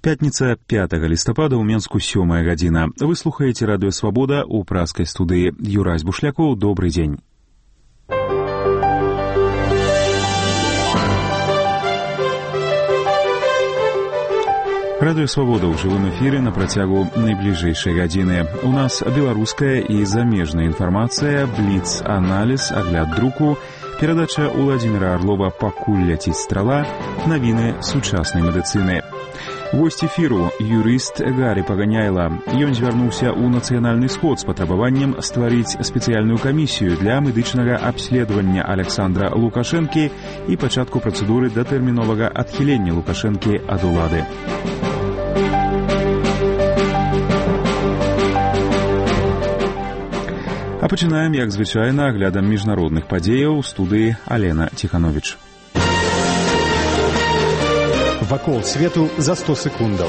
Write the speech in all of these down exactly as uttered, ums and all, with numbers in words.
Пятніца пятага лістапада ў Менску сёмая гадзіна. Вы слухаеце радыё Свабода ў праскай студыі. Юрась Бушлякоў, добрый дзень. Радыё Свабода ў жывым эфіры на працягу найбліжэйшай гадзіны. У нас беларуская і замежная інфармацыя, бліц-аналіз, агляд друку, перадача Уладзіміра Арлова «Пакуль ляціць страла», навіны сучаснай медыцыны. Госць эфіру юрыст Гарі Паганяйла. Ён звярнуўся ў нацыянальны сход з патрабаваннем стварыць спецыяльную камісію для медычнага абследавання Александра Лукашэнкі і пачатку працэдуры датэрміновага адхілення Лукашэнкі ад улады. А пачынаем, як звычайна, аглядам міжнародных падзеяў у студыі Алена Ціхановіч. Вакол свету за сто секундаў.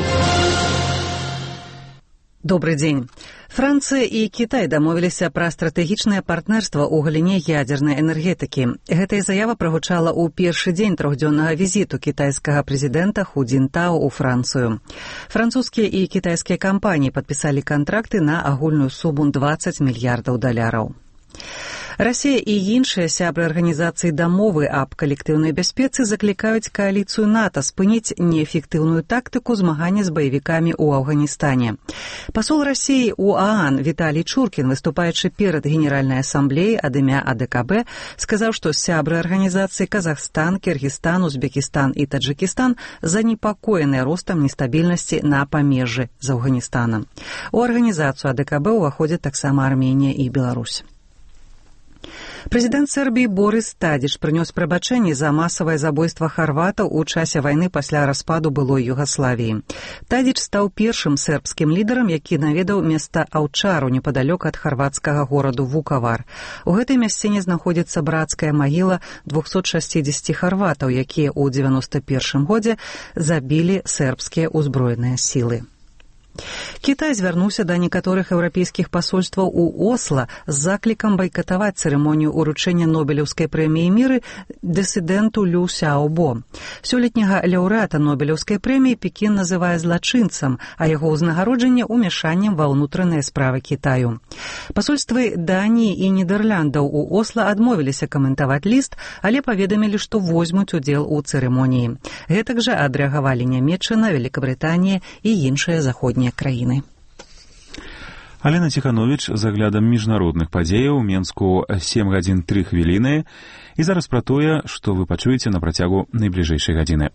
Добрый дзень. Францыя і Кітай дамовіліся пра стратэгічнае партнерства ў галіне ядзернай энергетыкі. Гэтая заява прагучала ў першы дзень трохдзённага візіту кітайскага прэзідэнта Ху Цзіньтао ў Францыю. Французскія і кітайскія кампаніі падпісалі кантракты на агульную суму дваццаць мільярдаў даляраў. Расія і іншыя сябры арганізацыі дамовы аб калектыўнай бяспецы заклікаюць кааліцыю НАТО спыніць неэфектыўную тактыку змагання з баевікамі ў Афганістане. Пасол Расіі ў ААН Віталій Чуркін, выступаючы перад Генеральнай асамблеяй ад імя АДКБ, сказаў, што сябры арганізацыі Казахстан, Кіргізстан, Узбекістан і Таджыкістан занепакоеныя ростам нестабільнасці на памежжы з Афганістанам. У арганізацыю АДКБ уваходзяць таксама Арменія і Беларусь. Прэзідэнт Сербіі Борис Тадіч прынёс прабачэнні за масавае забойства харватаў у часе вайны пасля распаду былой Югаславіі. Тадіч стаў першым сербскім лідарам, які наведаў места Аўчару непадалёк ад харвацкага гораду Вукавар. У гэтай мясціне знаходзіцца брацкая магіла двухсот шасцідзесяці харватаў, якія ў дзевяноста першым годзе забілі сербскія ўзброеныя сілы. Кітай звярнуўся да некаторых еўрапейскіх пасольстваў у Осла з заклікам байкатаваць цырымонію ўручэння Нобелеўскай прэміі міры дысідэнту Лю Сяобо. Сёлетняга лаўрэата Нобелеўскай прэміі Пекін называе злачынцам, а яго ўзнагароджанне ўмяшаннем ва ўнутраныя справы Кітаю. Пасольствы Даніі і Нідерландаў у Осла адмовіліся каментаваць ліст, але паведамілі, што возьмуць удзел у цырымоніі. Гэтак жа адрэагавалі Нямецчына, Великабрытанія і іншыя заходнія краіны. Алена Ціхановіч з аглядам міжнародных падзеяў у Менску сем гадзін тры хвіліны. І зараз пра тое, што вы пачуеце на працягу найбліжэйшай гадзіны.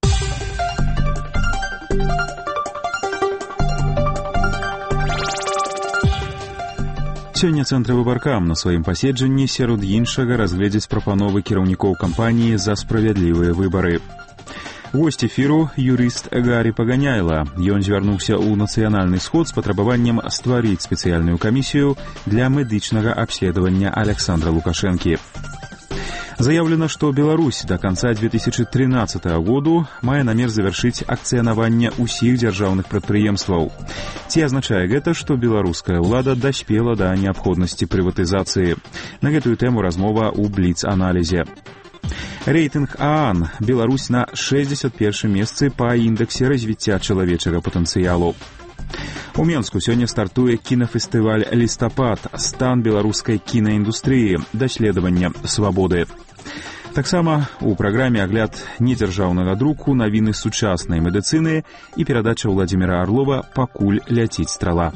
Сёння Цэнтравы баркам на сваім паседжанні сярод іншага разгледзець прапановы кіраўнікоў кампаніі за справядлівыя выбары. Госць эфіру юрыст Гарі Паганяйла. Ён звярнуўся ў нацыянальны сход з патрабаваннем стварыць спецыяльную камісію для медычнага абследавання Александра Лукашэнкі. Заяўлена, што Беларусь да канца две тысячы трынаццатага году мае намер завяршыць акцыянаванне ўсіх дзяржаўных прадпрыемстваў. Ці азначае гэта, што беларуская ўлада даспела да неабходнасці прыватызацыі? На гэтую тэму размова ў бліц-аналізе. Рэйтынг ААН. Беларусь на шэсцьдзесят першым месцы па індексе развіцця чалавечага патэнцыялу. У Менску сёння стартуе кінафестываль «Лістапад. Стан беларускай кінаіндустрыі. Даследаванне свабоды». Таксама у праграме агляд недзяржаўнага друку, навіны сучаснай медыцыны і перадача Уладзіміра Арлова «Пакуль ляціць страла».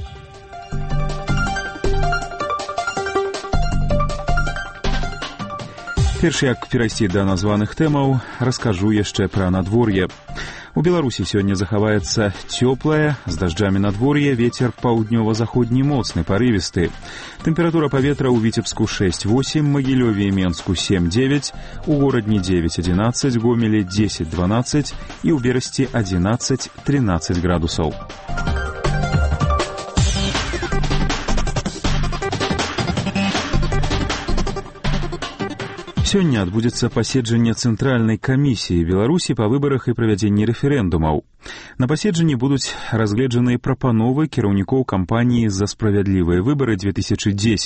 Перш як перайсці да названых тэмаў, раскажу яшчэ пра надвор'е. У Беларусі сёння захаваецца цёплае, з дажджамі надвор'е, вецер паўднёва-заходні моцны, парывісты. Тэмпература паветра ў Віцебску шэсць восем, Магілёве і Менску сем дзевяць, у горадні дзевяць адзінаццаць, Гомелі дзесяць дванаццаць і ў Берасці адзінаццаць трынаццаць градусаў. Сёння адбудзецца паседжанне Цэнтральнай камісіі Беларусі па выбарах і правядзенні рэферэндумаў. На паседжанні будуць разгледжаныя прапановы кіраўнікоў кампаніі «За справядлівыя выбары две тысячы дзесяць».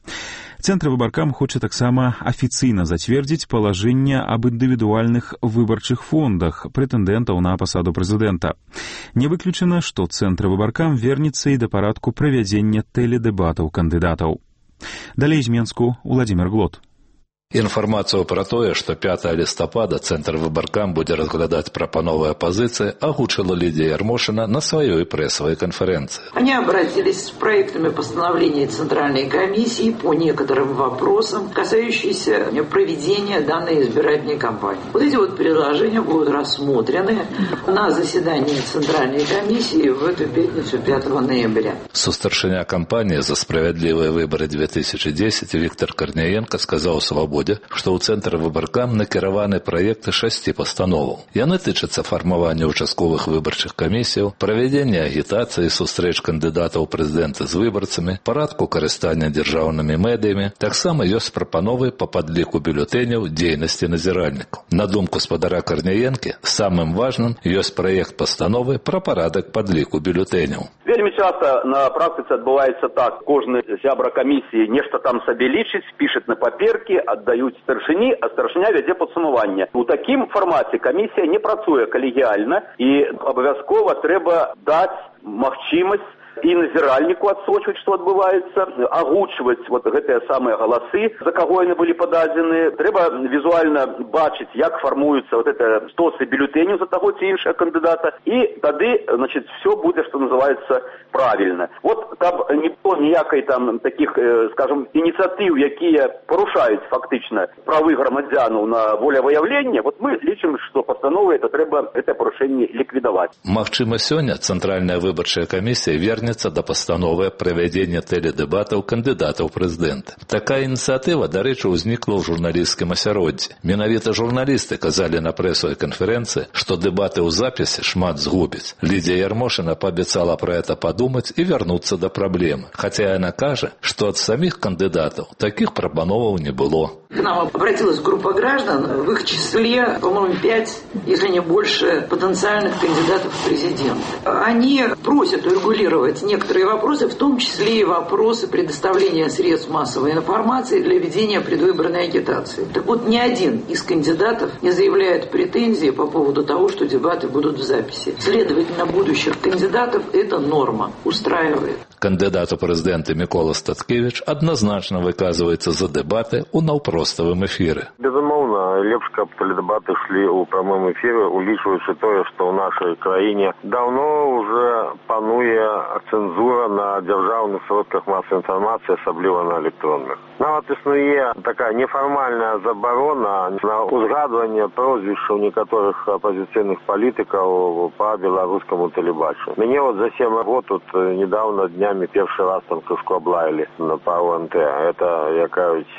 Цэнтр выбаркам хоча таксама афіцыйна зацвердзіць палажэнне аб індывідуальных выбарчых фондах прэтэндэнтаў на пасаду прэзідэнта. Не выключана, што Цэнтр выбаркам вернецца і да парадку правядзення тэледэбатаў кандыдатаў. Далей з Менску Владимир Глот. Інфармацыю пра тое, што пятага лістапада Цэнтр выбаркам будзе разглядаць прапановыя пазіцыі, агучыла Лидия Ермошина на своей прессовой конференции. Они обратились с проектами постановления Центральной комиссии по некоторым вопросам, касающимся проведения данной избирательной кампании. Вот эти вот предложения будут рассмотрены на заседании Центральной комиссии в эту пятницу пятого ноября. Сустаршыня кампании за справедливые выборы две тысячи десять Виктор Корниенко сказал «Свободе», што ў Цэнтр выбаркам накіраваны праекты шасці пастановаў. Яны тычацца фармавання участковых выбарчых камісіяў, правядзення агітацыі, сустрэч кандыдатаў прэзідэнта з выбарцамі, парадку карыстання дзяржаўнымі медыямі. Таксама ёсць прапановы па падліку бюлетэняў дзейнасці назіральнікаў. На думку спадара Корніенкі, самым важным ёсць праект пастановы пра парадак падліку бюлетэняў. Вельмі часта на практыцы адбываецца так. Кожны сябра камісіі нешта там сабе лічыць, пішыць на паперкі, аддаюць старшыні, а старшыня вядзе падсумаванне. У такім фармаце камісія не працуе калегіяльна і абавязкова трэба даць магчымасць і назіральніку адсочваць, што адбываецца, агучваць вот гэтыя самыя галасы, за каго яны былі пададзены. Трэба візуальна бачыць, як фармуюцца вот это стосы бюлетэняў за таго ці іншага кандыдата, і тады, значит, все будзе, што называецца, правільна. Вот каб не было ніякай там таких, скажем, ініцыятыў, якія парушаюць фактычна правы грамадзянаў на волевыяўленне, вот мы лічым, што пастановы это трэба это парушэнне ліквідаваць. Магчыма, сёння Цэнтральная выбарчая камісія вернецца да пастановы правядзення тэледэбатаў кандыдатаў прэзідэнта. Такая ініцыятыва, дарэчы, узнікла ў журналісцкім асяроддзі. Менавіта журналісты казалі на прэсавай канферэнцыі, што дэбаты ў запісе шмат згубяць. Лидия Ермошина паабяцала пра гэта падумаць і вярнуцца да праблемы. Хаця яна кажа, што ад самих кандыдатаў таких прапановаў не было. К нам обратилась группа граждан, в их числе, по-моему, пять, если не больше, потенциальных кандидатов в президенты. Они просят урегулировать некоторые вопросы, в том числе и вопросы предоставления средств массовой информации для ведения предвыборной агитации. Так вот, ни один из кандидатов не заявляет претензии по поводу того, что дебаты будут в записи. Следовательно, будущих кандидатов эта норма устраивает. Кандидат у прэзідэнта Мікола Статкевіч адназначна выказваецца за дэбаты ў наўпроставым эфіры. Безумоўна, лепш, каб тэледэбаты шлі ў прамым эфіры, улічваючы тое, што ў нашай краіне даўно уже пануе цэнзура на дзяржаўных сродках масавай інфармацыі, асабліва на электронных. Нават існуе такая нефармальная забарона на ўзгадванне прозвішчаў некаторых апазіцыйных палітыкаў па беларускаму тэлебачанню. Мяне вот за сем год тут недавно днями першы раз там крышку облаяли на пару эн тэ. Это, я кажуць,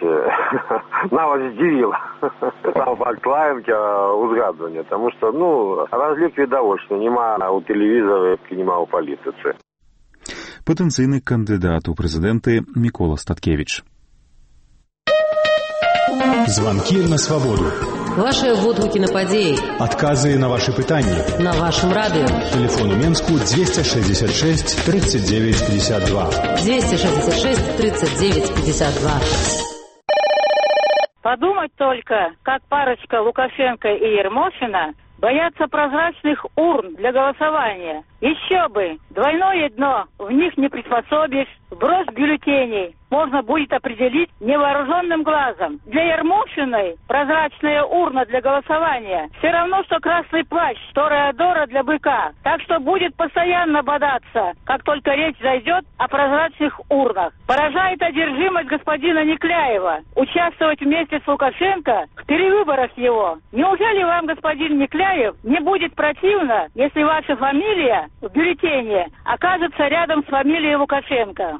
нават здзівіла. Там факт лаемкі узгадвання, тому что, ну, разлік відавочны, нема у тэлевізары, нема ў палітыцы. Патэнцыйны кандыдат у прэзідэнты Мікола Статкевіч. Звонки на свободу. Ваши водгуки на подеи. Отказы на ваши пытания. На вашем радио. Телефон у Менску двести шестьдесят шесть тридцать девять пятьдесят два. двести шестьдесят шесть тридцать девять пятьдесят два. Подумать только, как парочка Лукашенко и Ермошина боятся прозрачных урн для голосования. Еще бы, двойное дно, в них не приспособишь, сброс бюллетеней можно будет определить невооруженным глазом. Для Ермошиной прозрачная урна для голосования все равно, что красный плащ, тореадора для быка. Так что будет постоянно бодаться, как только речь зайдет о прозрачных урнах. Поражает одержимость господина Никляева участвовать вместе с Лукашенко в перевыборах его. Неужели вам, господин Никляев, не будет противно, если ваша фамилия в бюллетене окажется рядом с фамилией Лукашенко?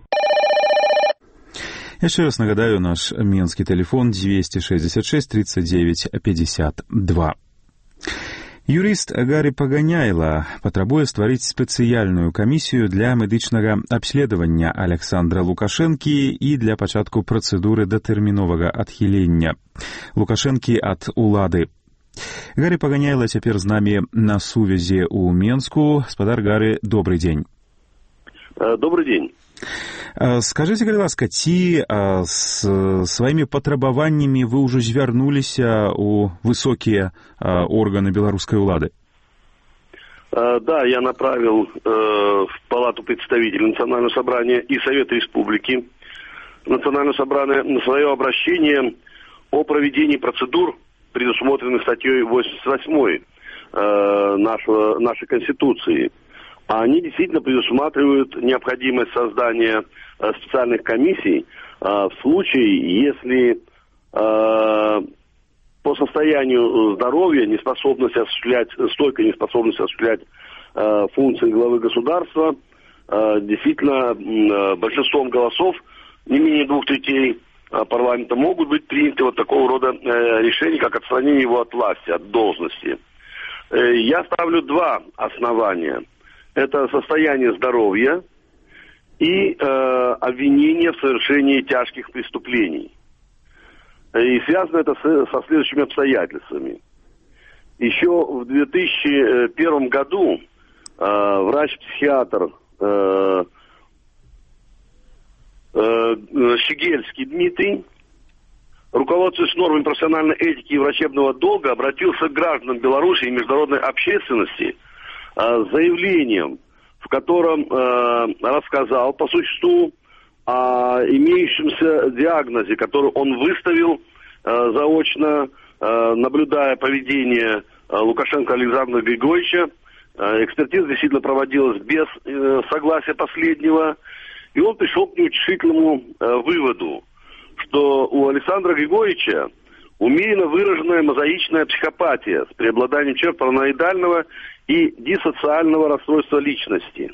Еще раз нагадаю, наш менский телефон двести шестьдесят шесть тридцать девять пятьдесят два. Юрыст Гари Паганяйла патрабуе стварыць спецыяльную камісію для медычнага абследавання Александра Лукашэнкі і для пачатку працэдуры датэрміновага адхілення Лукашэнкі ад улады. Гари Паганяйла цяпер з намі на сувязі ў Менску. Спадар Гары, добрый дзень. Добрый день. Скажите, калі ласка, ці з сваімі патрабаваннямі вы ўжо звярнуліся ў высокія органы беларускай улады? Да, я направил в Палату представителей Национального собрания и Совета Республики Национального собрания на свое обращение о проведении процедур, предусмотренных статьей восемьдесят восьмой нашего, нашей Конституции. Они действительно предусматривают необходимость создания специальных комиссий в случае, если по состоянию здоровья, неспособность осуществлять, стойкая неспособность осуществлять функции главы государства, действительно большинством голосов, не менее двух третей парламента, могут быть приняты вот такого рода решения, как отстранение его от власти, от должности. Я ставлю два основания. Это состояние здоровья и э, обвинение в совершении тяжких преступлений. И связано это с, со следующими обстоятельствами. Еще в две тысячи первом году э, врач-психиатр э, э, Щегельский Дмитрий, руководствуясь нормами профессиональной этики и врачебного долга, обратился к гражданам Беларуси и международной общественности с заявлением, в котором э, рассказал по существу о имеющемся диагнозе, который он выставил э, заочно, э, наблюдая поведение э, Лукашенко Александра Григорьевича. Э, экспертиза действительно проводилась без э, согласия последнего, и он пришел к неутешительному э, выводу, что у Александра Григорьевича умеренно выраженная мозаичная психопатия с преобладанием черт параноидального и диссоциального расстройства личности.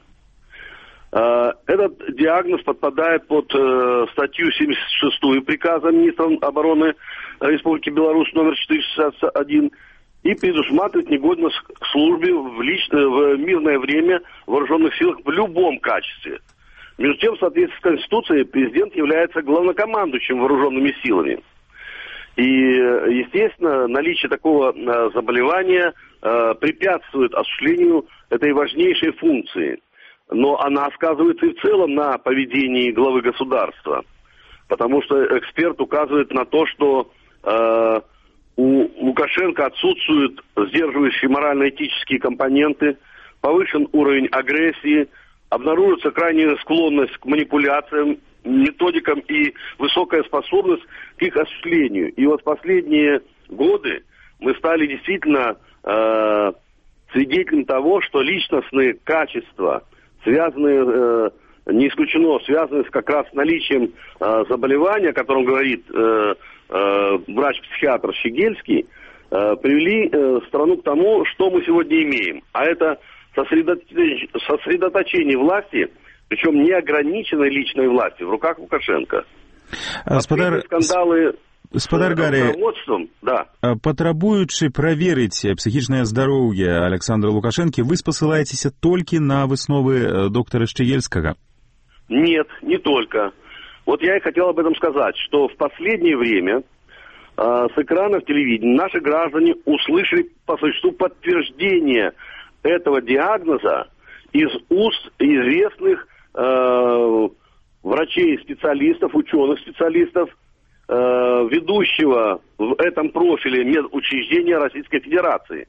Этот диагноз подпадает под статью семьдесят шестую приказа министра обороны Республики Беларусь номер четыреста шестьдесят один и предусматривает негодность к службе в, лич... в мирное время в вооруженных силах в любом качестве. Между тем, в соответствии с Конституцией, президент является главнокомандующим вооруженными силами. И, естественно, наличие такого заболевания препятствует осуществлению этой важнейшей функции. Но она сказывается и в целом на поведении главы государства. Потому что эксперт указывает на то, что э, у Лукашенко отсутствуют сдерживающие морально-этические компоненты, повышен уровень агрессии, обнаруживается крайняя склонность к манипуляциям, методикам и высокая способность к их осуществлению. И вот в последние годы мы стали действительно э, свидетелем того, что личностные качества, связанные, э, не исключено, связанные с как раз наличием э, заболевания, о котором говорит э, э, врач-психиатр Щегельский, э, привели э, страну к тому, что мы сегодня имеем. А это сосредоточение, сосредоточение власти, причем неограниченной личной власти в руках Лукашенко. Спадар... Скандалы... Спадар Гарри, да. Патрабуючы праверыць психічнае здароўе Александра Лукашэнкі, вы спасылаецеся толькі на высновы доктора Щегельскага? Нет, не только. Вот я и хотел об этом сказать, что в последнее время э, с экранов телевидения наши граждане услышали по существу подтверждение этого диагноза из уст известных э, врачей-специалистов, ученых-специалистов, э, ведущего в этом профиле медучреждения Российской Федерации.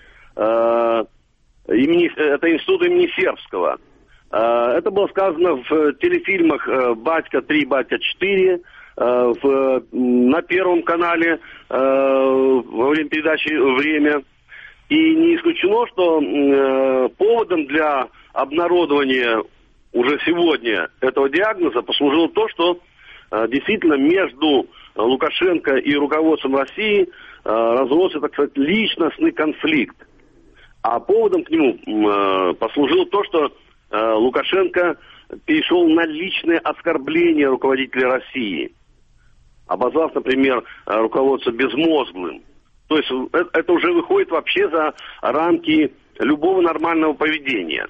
Э, имени, это институт имени Сербского. Э, это было сказано в телефильмах «Батька три», «Батька четыре», э, в, на Первом канале э, во время передачи «Время». И не исключено, что э, поводом для обнародования уже сегодня этого диагноза послужило то, что э, действительно между Лукашенко и руководством России э, разросся, так сказать, личностный конфликт. А поводом к нему э, послужило то, что э, Лукашенко перешел на личное оскорбление руководителя России, обозвав, например, руководство безмозглым. То есть это уже выходит вообще за рамки любого нормального поведения.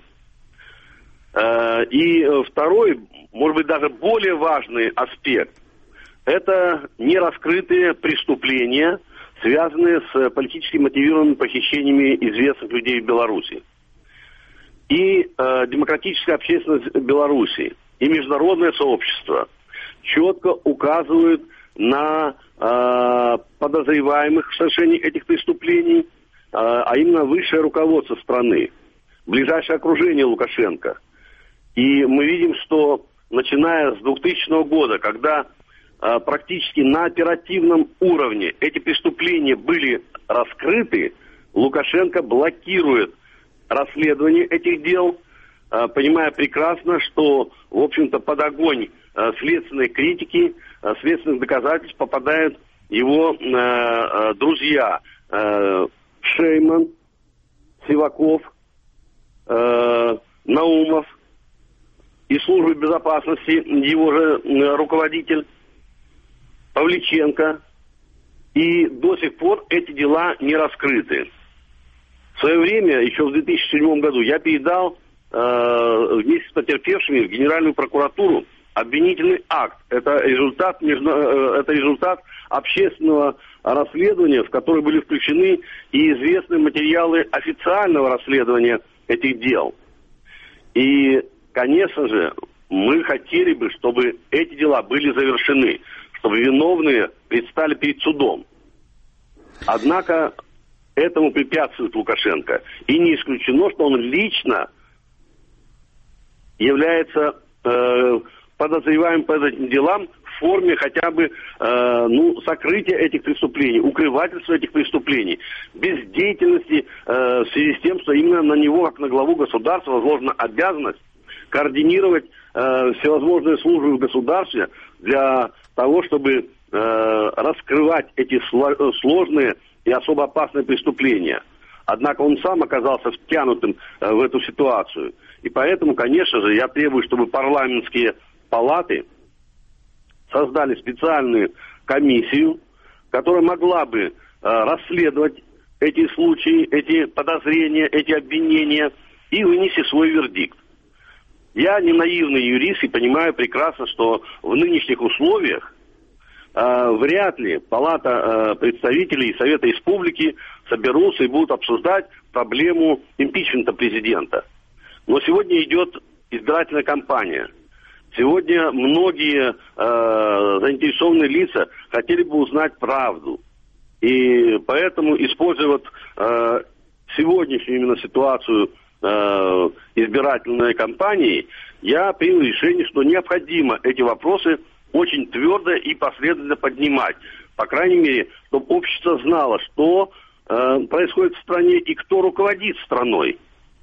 И второй, может быть, даже более важный аспект, это нераскрытые преступления, связанные с политически мотивированными похищениями известных людей в Беларуси. И демократическая общественность Беларуси, и международное сообщество четко указывают на э, подозреваемых в совершении этих преступлений, э, а именно высшее руководство страны, ближайшее окружение Лукашенко. И мы видим, что начиная с двухтысячного года, когда э, практически на оперативном уровне эти преступления были раскрыты, Лукашенко блокирует расследование этих дел, э, понимая прекрасно, что, в общем-то, под огонь э, следственной критики, э, следственных доказательств попадают его э, э, друзья э, Шейман, Сиваков, э, Наумов, и службы безопасности, его же руководитель Павличенко. И до сих пор эти дела не раскрыты. В свое время, еще в две тысячи седьмом году, я передал э, вместе с потерпевшими в Генеральную прокуратуру обвинительный акт. Это результат, между, э, это результат общественного расследования, в которое были включены и известные материалы официального расследования этих дел. И конечно же, мы хотели бы, чтобы эти дела были завершены, чтобы виновные предстали перед судом. Однако этому препятствует Лукашенко. И не исключено, что он лично является э, подозреваемым по этим делам в форме хотя бы э, ну, сокрытия этих преступлений, укрывательства этих преступлений, бездеятельности э, в связи с тем, что именно на него, как на главу государства, возложена обязанность координировать э, всевозможные службы в государстве для того, чтобы э, раскрывать эти сло- сложные и особо опасные преступления. Однако он сам оказался втянутым э, в эту ситуацию. И поэтому, конечно же, я требую, чтобы парламентские палаты создали специальную комиссию, которая могла бы э, расследовать эти случаи, эти подозрения, эти обвинения и вынести свой вердикт. Я не наивный юрист и понимаю прекрасно, что в нынешних условиях э, вряд ли Палата э, представителей Совета Республики соберутся и будут обсуждать проблему импичмента президента. Но сегодня идет избирательная кампания. Сегодня многие э, заинтересованные лица хотели бы узнать правду. И поэтому, используя вот, э, сегодняшнюю именно ситуацию избирательной кампании, я принял решение, что необходимо эти вопросы очень твердо и последовательно поднимать. По крайней мере, чтобы общество знало, что э, происходит в стране и кто руководит страной.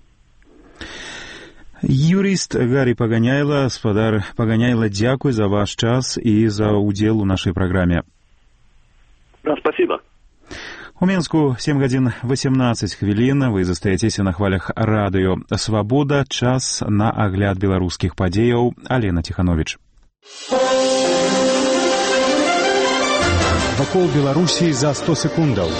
Юрист Гарри Паганяйла, господар Паганяйла, дякую за ваш час и за удел у нашей программе. Да, спасибо. У Мінску сем гадзін восемнадцать хвілін. Вы застаецеся на хвалях радыё «Свабода». Час на агляд беларускіх падзеяў. Алена Тиханович. Вакол Беларусі за сто секундаў.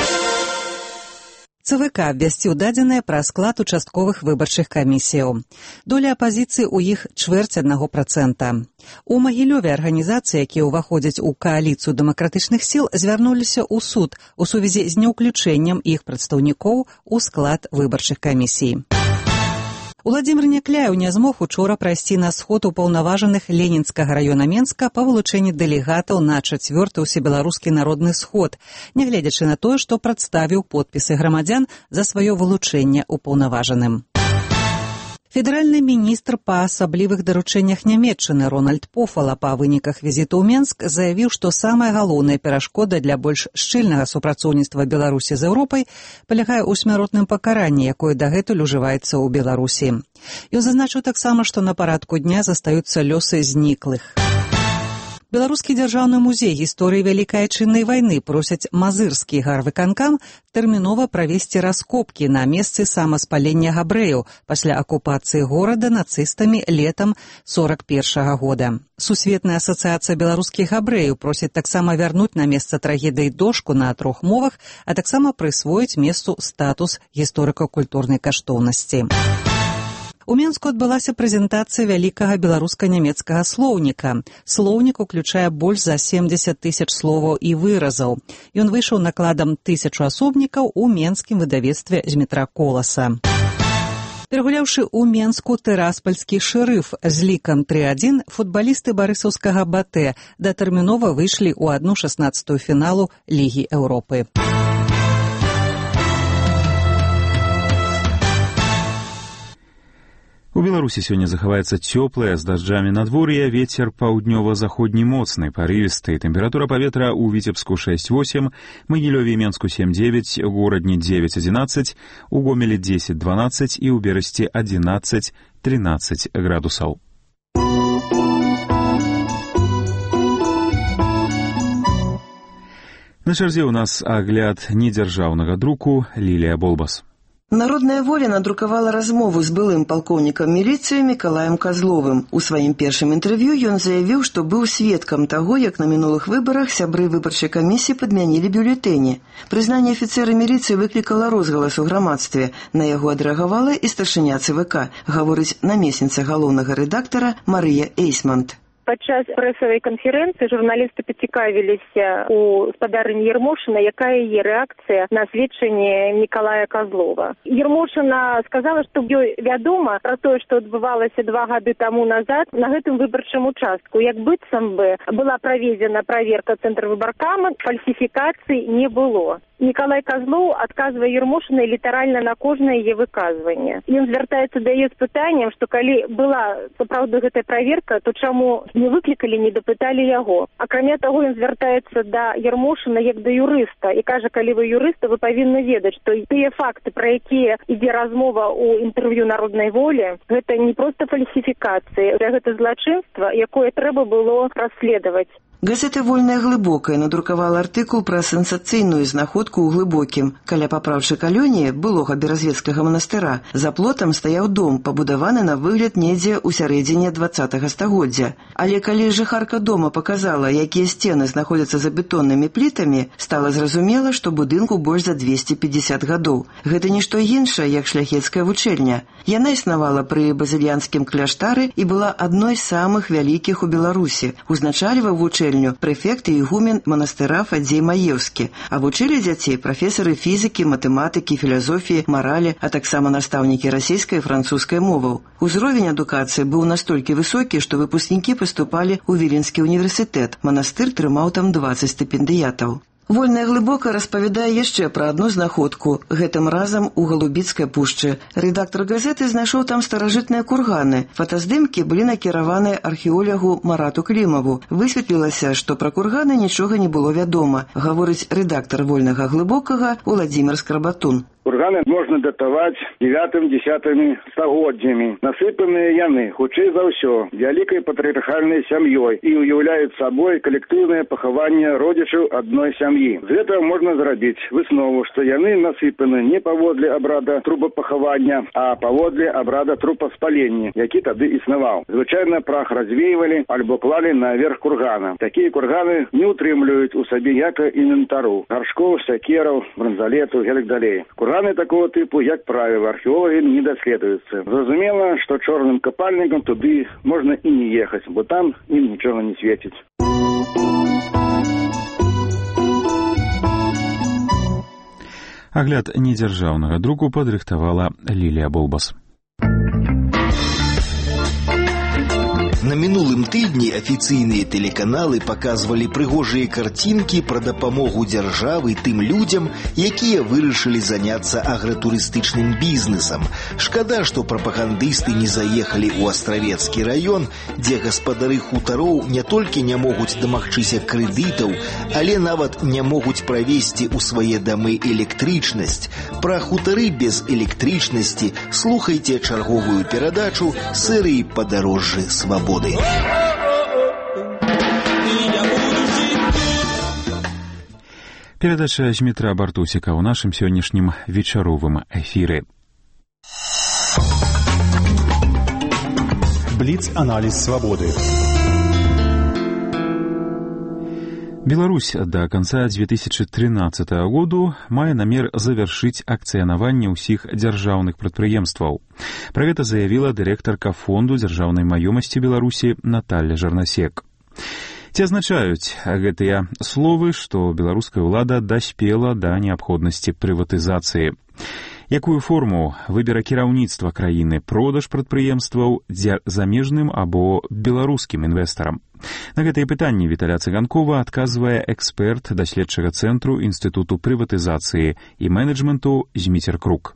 ЦВК абвясціў дадзеныя пра склад участковых выбарчых камісіяў. Доля апазіцыі ў іх чвэрць аднаго працэнта. У Магілёве арганізацыі, якія ўваходзяць у кааліцыю дэмакратычных сіл, звярнуліся ў суд у сувязі з неўключэннем іх прадстаўнікоў у склад выбарчых камісій. Уладзімір Някляеў не змог учора прайсці на сход упаўнаважаных Ленінскага раёна Менска па вылучэнні дэлегатаў на чацвёрты ўсебеларускі народны сход, нягледзячы на тое, што прадставіў подпісы грамадзян за сваё вылучэнне упаўнаважаным. Федэральны міністр па асаблівых даручэннях Нямецчыны Рональд Пофала па выніках візіту ў Менск заявіў, што самая галоўная перашкода для больш шчыльнага супрацоўніцтва Беларусі з Еўропай палягае ў смяротным пакаранні, якое дагэтуль ужываецца ў Беларусі. Ён зазначыў таксама, што на парадку дня застаюцца лёсы зніклых. Беларускі дзяржаўны музей гісторыі Вялікай Айчыннай вайны просяць Мазырскі гарвыканкам тэрмінова правесці раскопкі на месцы самаспалення габрэяў пасля акупацыі горада нацыстамі летам сорак першага года. Сусветная асацыяцыя беларускіх габрэяў просіць таксама вярнуць на месца трагедыі дошку на трох мовах, а таксама прысвоіць месцу статус гісторыка-культурнай каштоўнасці. У Менску адбылася прэзентацыя вялікага беларуска-нямецкага слоўніка. Слоўнік уключае больш за семдзесят тысяч словаў і выразаў. Ён выйшаў накладам тысячу асобнікаў у менскім выдавецтве Змітра Коласа. Перагуляўшы ў Менску тэраспольскі шэрыф з лікам тры адзін, футбалісты барысаўскага БАТЭ датэрмінова выйшлі ў адну шаснаццатую фіналу Лігі Еўропы. У Беларусі сёння захаваецца цёплае з дажджамі надвор'е, вецер паўднёва-заходні моцны, парывісты. Тэмпература паветра ў Віцебску шэсць восем, Магілёве і Менску сем дзевяць, у горадні дзевяць адзінаццаць, у Гомелі дзесяць дванаццаць і ў Берасці адзінаццаць трынаццаць градусаў. На чарзе ў нас агляд недзяржаўнага друку Лілія Болбас. Народная воля надрукавала размову з былым палкоўнікам міліцыі Мікалаем Казловым. У сваім першым інтэрв'ю ён заявіў, што быў сведкам таго, як на мінулых выбарах сябры выбарчай камісіі падмянілі бюлетэні. Прызнанне афіцэра міліцыі выклікала розгалас у грамадстве. На яго адрэагавала і старшыня ЦВК, гаворыць намесніца галоўнага рэдактара Марыя Эйсмант. Падчас прэсавай канферэнцыі журналісты пацікавіліся у спадарыні Ермошына, якая яе рэакцыя на сведчанне Мікалая Казлова. Ермошына сказала, што ёй вядома пра тое, што адбывалася два гады таму назад на гэтым выбарчым участку. Як быццам бы была праведзена праверка цэнтрвыбаркама, фальсіфікацый не было. Мікалай Казлоў адказвае Ермошынай літаральна на кожнае яе выказванне. Ён звяртаецца да яе з пытаннем, што калі была сапраўды гэтая праверка, то чаму не выклікалі, не дапыталі яго. Акрамя таго, ён звяртаецца да Ермошына як да юрыста і кажа, калі вы юрыста, вы павінны ведаць, што тыя факты, пра якія ідзе размова ў інтэрв'ю народнай волі, гэта не проста фальсіфікацыі, гэта злачынства, якое трэба было расследаваць. Газета «Вольная глыбокая» надрукавала артыкул пра сенсацыйную знаходку ў глыбокім. Каля папраўчай калоніі былога беразвецкага манастыра за плотам стаяў дом, пабудаваны на выгляд недзе ў сярэдзіне дваццатага стагоддзя. Але калі жыхарка дома паказала, якія сцены знаходзяцца за бетоннымі плітамі, стала зразумела, што будынку больш за дзвесце пятьдесят гадоў. Гэта нішто іншае, як шляхецкая вучэльня. Яна існавала пры базыльянскім кляштары і была адной з самых вялікіх у Беларусі. Узначальваў вучэльню прэфект і ігумен манастыра Фадзей Маеўскі, а вучылі дзяцей прафесары фізікі, матэматыкі, філазофіі, маралі, а таксама настаўнікі расійскай і французскай моваў. Узровень адукацыі быў настолькі высокі, што выпускнікі паступалі ў Віленскі універсітэт. Манастыр трымаў там дваццаць стыпендыятаў. Вольная глыбока распавядае яшчэ пра адну знаходку, гэтым разам у Галубіцкай пушчы. Рэдактар газеты знайшоў там старажытныя курганы. Фотаздымкі былі накіраваны археолягу Марату Клімаву. Высветлілася, што пра курганы нічога не было вядома, гаворыць рэдактар Вольнага глыбокага Уладзімір Скрабатун. Курганы можна датаваць дзевятым-дзесятымі стагоддзямі. Насыпаныя яны, хутчэй за ўсё, вялікай патрыархальнай сям'ёй і ўяўляюць сабой калектыўнае пахаванне родзічаў адной сям'і. З гэтага можна зрабіць выснову, што яны насыпаны не паводле абрада трупапахавання, а паводле абрада трупаспалення, які тады існаваў. Звычайна прах развейвалі альбо клалі наверх кургана. Такія курганы не ўтрымліваюць у сабе яка інвентару, гаршкоў, сякераў, бранзалету, гелек далей. Курганы такого типу, як правило, археологи не доследуються. Зрозуміло, що чорним копальникам туди можна і не їхати, бо там їм нічого не світить. Агляд недзяржаўнага друку падрыхтавала Лілія Болбас. На мінулым тыдні афіцыйныя тэлеканалы паказвалі прыгожыя карцінкі пра дапамогу дзяржавы тым людзям, якія вырашылі заняцца агратурыстычным бізнесам. Шкада, што прапагандысты не заехалі ў Астравецкі раён, дзе гаспадары хутароў не толькі не могуць дамагчыся крэдытаў, але нават не могуць правесці ў свае дамы электрычнасць. Пра хутары без электрычнасці слухайце чарговую перадачу серыі «Падарожжы свабоды». Перадача Змітра Бартусіка ў нашым сённяшнім вечаровым эфіры. Бліц-аналіз свабоды. Беларусь до конца две тысячи тринадцатого году мае намер завяршыць акцыянаванне ўсіх дзяржаўных прадпрыемстваў. Пра гэта заявіла дырэктарка фонду дзяржаўнай маёмасці Беларусі Наталья Жарнасек. Ці азначаюць гэтыя словы, што беларуская ўлада даспела да неабходнасці прыватызацыі? Якую форму выбера кіраўніцтва краіны, продаж прадпрыемстваў замежным або беларускім інвестарам? На гэтыя пытанні Віталя Цыганкова адказвае эксперт даследчага цэнтру Інстытуту прыватызацыі і менеджменту Зміцер Крук.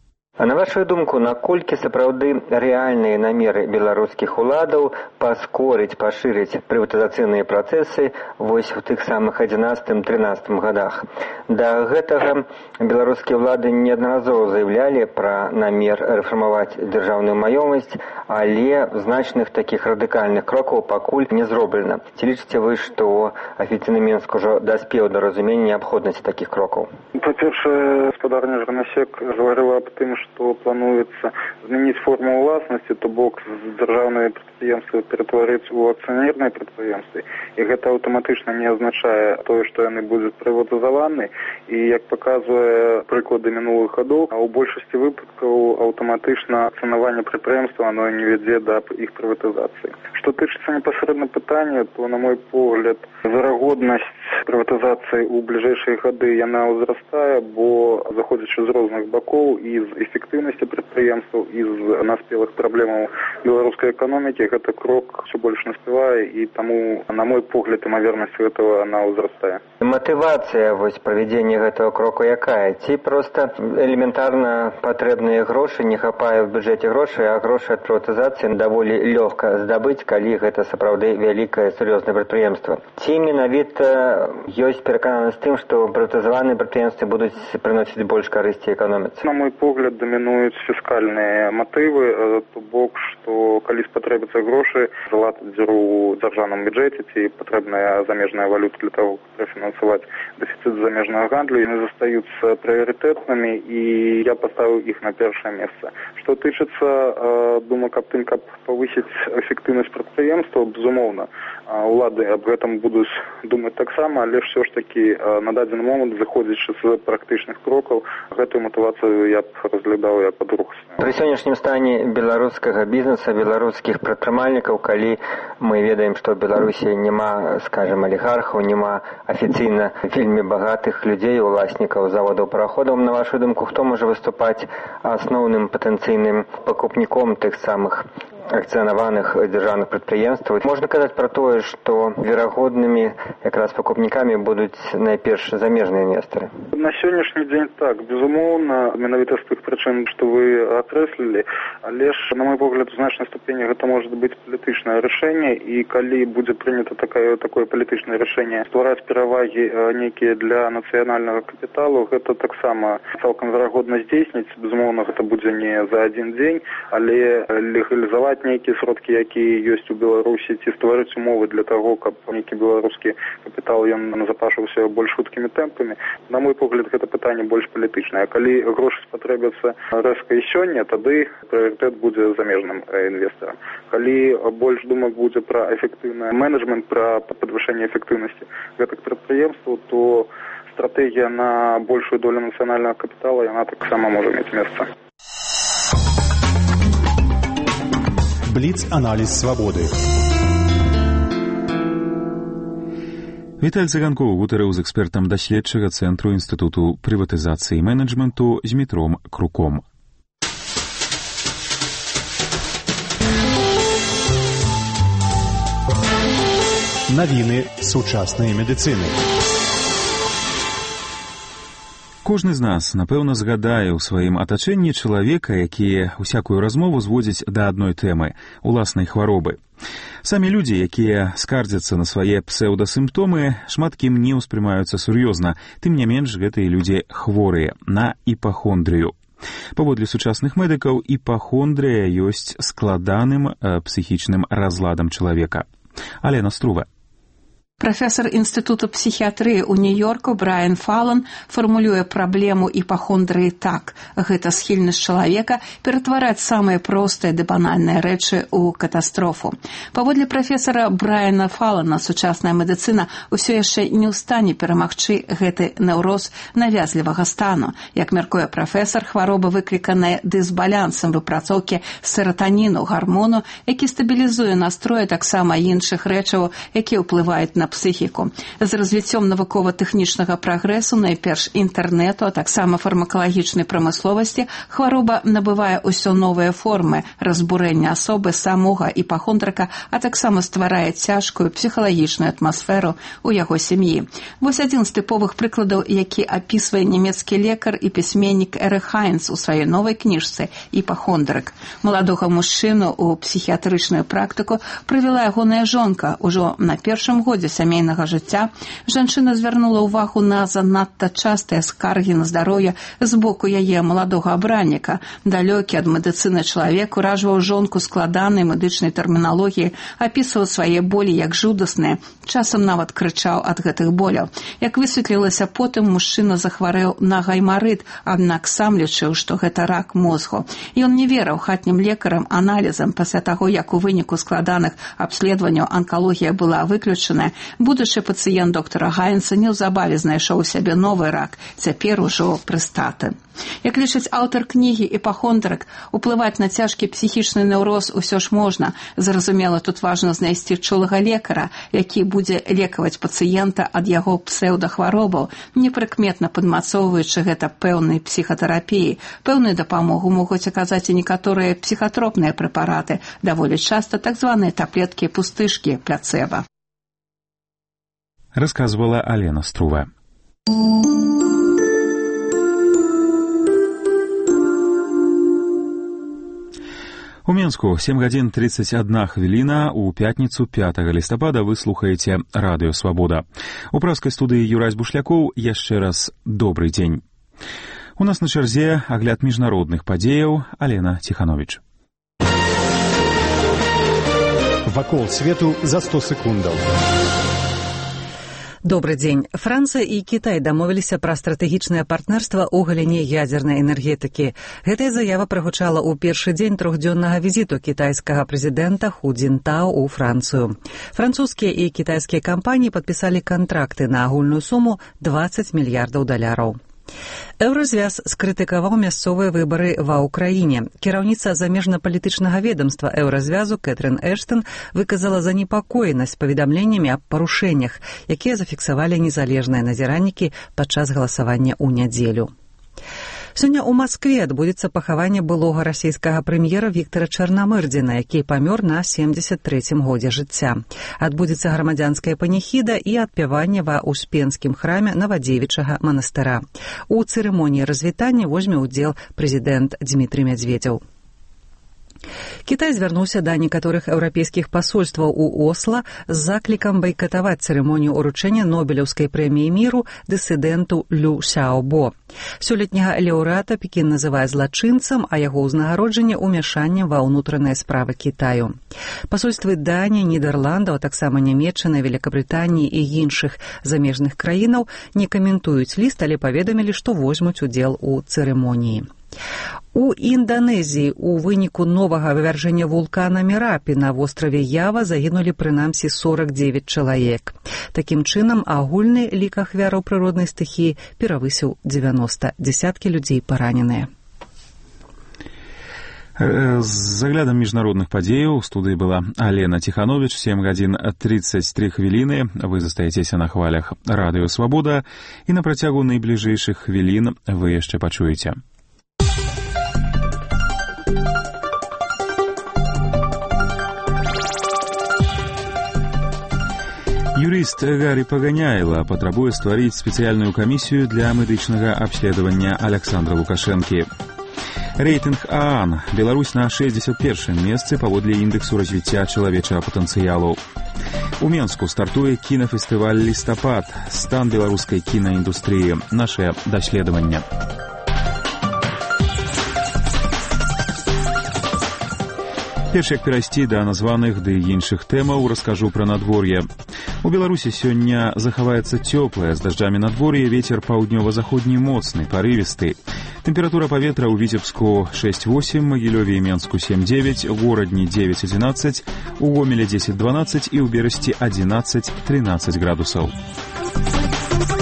А на вашу думку, наколькі сапраўды рэальныя намеры беларускіх уладаў паскорыць, пашырыць прыватызацыйныя працэсы вось у тых самых адзінаццатым-трынаццатым гадах? Да гэтага беларускія ўлады неаднаразова заявлялі пра намер рэфармаваць дзяржаўную маёмасць, але значных такіх радыкальных крокаў пакуль не зроблена. Ці лічыце вы, што афіцыйны Мінск ужо даспеў да разумення неабходнасці такіх крокаў? Па-першае, гаспадарня Жырнасек гаварыла аб тым, што плануецца змяніць форму ўласнасці, то бок з дзяржаўныя прадпрыемствы ператварыць у акцыянерныя прадпрыемствы. І гэта аўтаматычна не азначае тое, што яны будуць прыватызаваны. І як паказвае прыклады мінулых гадоў, а ў большасці выпадкаў аўтаматычна акцыянаванне прадпрыемства оно не вядзе да іх прыватызацыі. Што тычыцца непасрэдна пытання, то, на мой погляд, верагоднасць прыватызацыі ў бліжэйшыя гады яна ўзрастае, бо заходзячы з розных бакоў і з эфектыўнасці прадпрыемстваў і з наспелых праблемаў беларускай эканомікі, гэта крок все больш наспявае, і таму, на мой погляд, імавернасць гэтага она ўзрастае. Матывацыя вось правядзення гэтага кроку якая? Ці проста элементарна патрэбныя грошы, не хапае в бюджэце грошай, а грошы ад прыватызацыі даволі лёгка здабыць, калі гэта сапраўды вялікае сур'ёзнае прадпрыемства? Ці менавіта ёсць перакананасць тым, што прыватызаваныя прадпрыемствы будуць прыносіць больш карысці эканоміцы? На мой погляд, дамінуюць фіскальныя матывы, то бок, што калі спатрэбяцца грошы, залатаць дзіру ў дзяржаўным бюджэце, ці патрэбная замежная валюта для того, каб рафінансаваць дэфіцыт замежнага гандлю, яны застаюцца прыярытэтнымі, і я паставіў іх на першае месца. Што тычыцца думак аб тым, каб павысіць эфектыўнасць прадпрыемства, безумоўна, улады аб гэтым будуць думаць таксама, але ўсё ж такі на дадзены момант, заходзячы з практычных крокаў, гэтую матывацыю я б разглядаў як падрухасную. Пры сённяшнім стане беларускага бізнеса, беларускіх прадпрымальнікаў, калі мы ведаем, што ў Беларусі няма, скажем, алігархаў, няма афіцыйна вельмі багатых людзей, уласнікаў заводаў параходаў, на вашу думку, хто можа выступаць асноўным патэнцыйным пакупніком тых самых акцыянаваных дзяржаўных прадпрыемстваў? Можна казаць пра тое, што верагоднымі якраз пакупнікамі будуць найперш замежныя інвестары? На сённяшні дзень так, безумоўна, менавіта з тых прычын, што вы акрэслілі, але ж, на мой погляд, у значнай ступені гэта можа быць палітычнае рашэнне, і калі будзе прынята такое, такое палітычнае рашэнне ствараць перавагі нейкія для нацыянальнага капіталу, гэта таксама цалкам верагодна здзейсніць. Безумоўна, гэта будзе не за адзін дзень, але легалізаваць нейкія сродкі, якія ёсць у Беларусі, ці стварыць умовы для таго, каб нейкі беларускі капітал ён назапашыўся больш хуткімі тэмпамі. На мой погляд, гэта пытанне больш палітычнае. Калі грошы спатрэбяцца рэзка і сёння, тады прыярытэт будзе замежным інвестарам. Калі больш думак будзе пра эфектыўны менеджмент, пра падвышэнне эфектыўнасці гэтых прадпрыемстваў, то стратэгія на большую долю нацыянальнага капітала, яна таксама можа мець месца. Бліц-аналіз свабоды. Віталь Цыганков гутарыў з экспертам даследчага цэнтру Інстытуту прыватызацыі і менеджменту Змітром Круком. Навіны сучаснай медыцыны. Кожны з нас, напэўна, згадае ў сваім атачэнні чалавека, які ўсякую размову зводзіць да адной тэмы – уласнай хваробы. Самі людзі, якія скардзяцца на свае псеўдасімптомы, шмат кім не ўспрымаюцца сур'ёзна, тым не менш гэтыя людзі хворыя на іпахондрыю. Паводле сучасных медыкаў, іпахондрыя ёсць складаным э, псіхічным разладам чалавека. Алена Струва. Прафесор Інстытуту псіхіятрыі ў Нью-Йорку Брайан Фалан фармулюе праблему іпахондрыі так. Гэта схільнасць чалавека ператвараць самыя простыя ды банальныя рэчы ў катастрофу. Паводле прафесара Брайана Фалана, сучасная медыцына ўсё яшчэ не ў стане перамагчы гэты неўроз навязлівага стану. Як мяркуе прафесар, хвароба выкліканая дысбалансам выпрацоўкі сератаніну, гармону, які стабілізуе настрой, таксама іншых рэчаў, якія ўплываюць на псіхіку. З развіццём навукова-тэхнічнага прагрэсу, найперш інтэрнэту, а таксама фармакалагічнай прамысловасці, хвароба набывае ўсё новыя формы разбурэння асобы, самога іпахондрыка, а таксама стварае цяжкую псіхалагічную атмасферу ў яго сям'і. Вось адзін з тыповых прыкладаў, які апісвае нямецкі лекар і пісьменнік Эрых Хайнц у сваёй новай кніжцы «Іпахондрык». Маладога мужчыну ў псіхіятрычную практыку прывяла ягоная жонка. Ужо на першым годзе сямейнага жыцця жанчына звярнула ўвагу на занадта частыя скаргі на здароўе з боку яе маладога абранніка. Далёкі ад медыцыны чалавек уражваў жонку складанай медычнай тэрміналогіі, апісваў свае болі як жудасныя, часам нават крычаў ад гэтых боляў. Як высветлілася потым, мужчына захварэў на гаймарыт, аднак сам лічыў, што гэта рак мозгу. Ён не верыў хатнім лекарам, аналізам. Пасля таго, як у выніку складаных абследаванняў анкалогія была выключаная, будучы пацыент доктара Хайнца неўзабаве знайшоў у сябе новы рак, цяпер ужо прыстаты. Як лічыць аўтар кнігі «Іпахондрык», уплываць на цяжкі псіхічны неўроз усё ж можна. Зразумела, тут важна знайсці чулага лекара, які будзе лекаваць пацыента ад яго псеўдахваробаў, непрыкметна падмацоўваючы гэта пэўнай псіхатэрапіі. Пэўную дапамогу могуць аказаць і некаторыя псіхатропныя прэпараты, даволі часта так званыя таблеткі пустышкі, пляцэба. Расказвала Алена Струва. У Мінску сем гадзін тридцать одна хвіліна. У пятніцу пятага лістапада вы слухаеце радыё «Свабода». У праскай студыі Юрась Бушлякоў яшчэ раз добрый дзень. У нас на чарзе агляд міжнародных падзеяў. Алена Тиханович. Вакол свету за сто секундаў. Добрый дзень. Францыя і Кітай дамовіліся пра стратэгічнае партнерства ў галіне ядзернай энергетыкі. Гэтая заява прагучала ў першы дзень трохдзённага візіту кітайскага прэзідэнта Ху Цзінтао ў Францыю. Французскія і кітайскія кампаніі падпісалі кантракты на агульную суму двадцать мільярдаў даляраў. Еўразвяз скрытыкаваў мясцовыя выбары ва ўкраіне. Кіраўніца замежна-палітычнага ведамства Еўразвязу Кэтрын Эштон выказала занепакоенасць паведамленнямі аб парушэннях, якія зафіксавалі незалежныя назіраннікі падчас галасавання ў нядзелю. Сёння ў Маскве адбудзецца пахаванне былога расійскага прэм'ера Віктара Чарнамырдзіна, які памёр на семдзесят трэцім годзе жыцця. Адбудзецца грамадзянская паніхіда і адпяванне ва Успенскім храме Навадзевічага манастыра. У цырымоніі развітання возьме ўдзел прэзідэнт Дзмітрый Мядзведзеў. Кітай звярнуўся да некаторых еўрапейскіх пасольстваў у Осла з заклікам байкатаваць цырымонію ўручэння Нобелеўскай прэміі міру дысідэнту Лю Сяобо. Сёлетняга лаўрэата Пекін называе злачынцам, а яго ўзнагароджанне ўмяшаннем ва ўнутраныя справы Кітаю. Пасольствы Даніі, Нідерландаў, а таксама Нямецчыны, Великабрытаніі і іншых замежных краінаў не каментуюць ліст, але паведамілі, што возьмуць удзел у цырымоніі. У Інданезіі у выніку новага вывяржэння вулкана Мерапі на востраве Ява загінулі прынамсі сорок девять чалавек. Такім чынам, агульны лік ахвяраў прыроднай стыхіі перавысіў дзевяноста. Дзесяткі людзей параненыя. З заглядам міжнародных падзеяў у студыі была Алена Тиханович. сем гадзін тридцать три хвіліны. Вы застаецеся на хвалях радыё «Свабода», і на працягу найбліжэйшых хвілін вы яшчэ пачуеце. Юрыст Эгари Паганяйла патрабуе стварыць спецыяльную камісію для медычнага абследавання Александра Лукашэнкі. Рэйтынг ААН. Беларусь на шэсцьдзесят першым месцы паводле індэксу развіцця чалавечага патэнцыялу. У Менску стартуе кінафестываль «Лістапад». Стан беларускай кінаіндустрыі. Нашае даследаванне. Перш як перайсці да названых ды іншых тэмаў, раскажу пра надвор'е. У Беларусі сёння захаваецца цёплае, з дажджамі надвор'е, вецер паўднёва-заходні моцны, парывісты. Тэмпература паветра ў Віцебску шэсць восемь, Магілёве і Менску сем дзевяць, Горадні дзевяць адзінаццаць, у Гомеле дзесяць дванаццаць і ў Берасці адзінаццаць трынаццаць градусаў.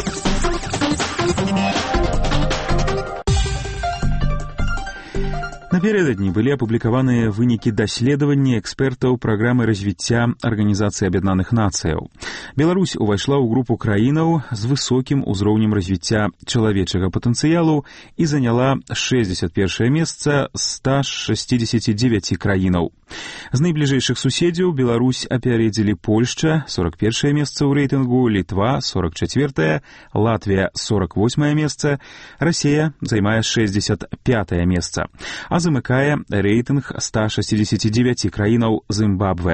На Напярэдадні былі апублікаваныя вынікі даследавання экспертаў праграмы развіцця Арганізацыі Аб'яднаных Нацыяў. Беларусь увайшла ў групу краінаў з высокім узроўнем развіцця чалавечага патэнцыялу і заняла шэсцьдзесят першае месца з ста шэсцідзесяці дзевяці краінаў. З найбліжэйшых суседзяў Беларусь апярэдзілі Польшча, сорок першае месца ў рэйтынгу, Літва, сорок чацвёртае, Латвія, сорок восьмае месца, Расія займае шэсцьдесят пятае месца, а замыкае рэйтынг ста шэсцідзесяці дзевяці краінаў Зімбабве.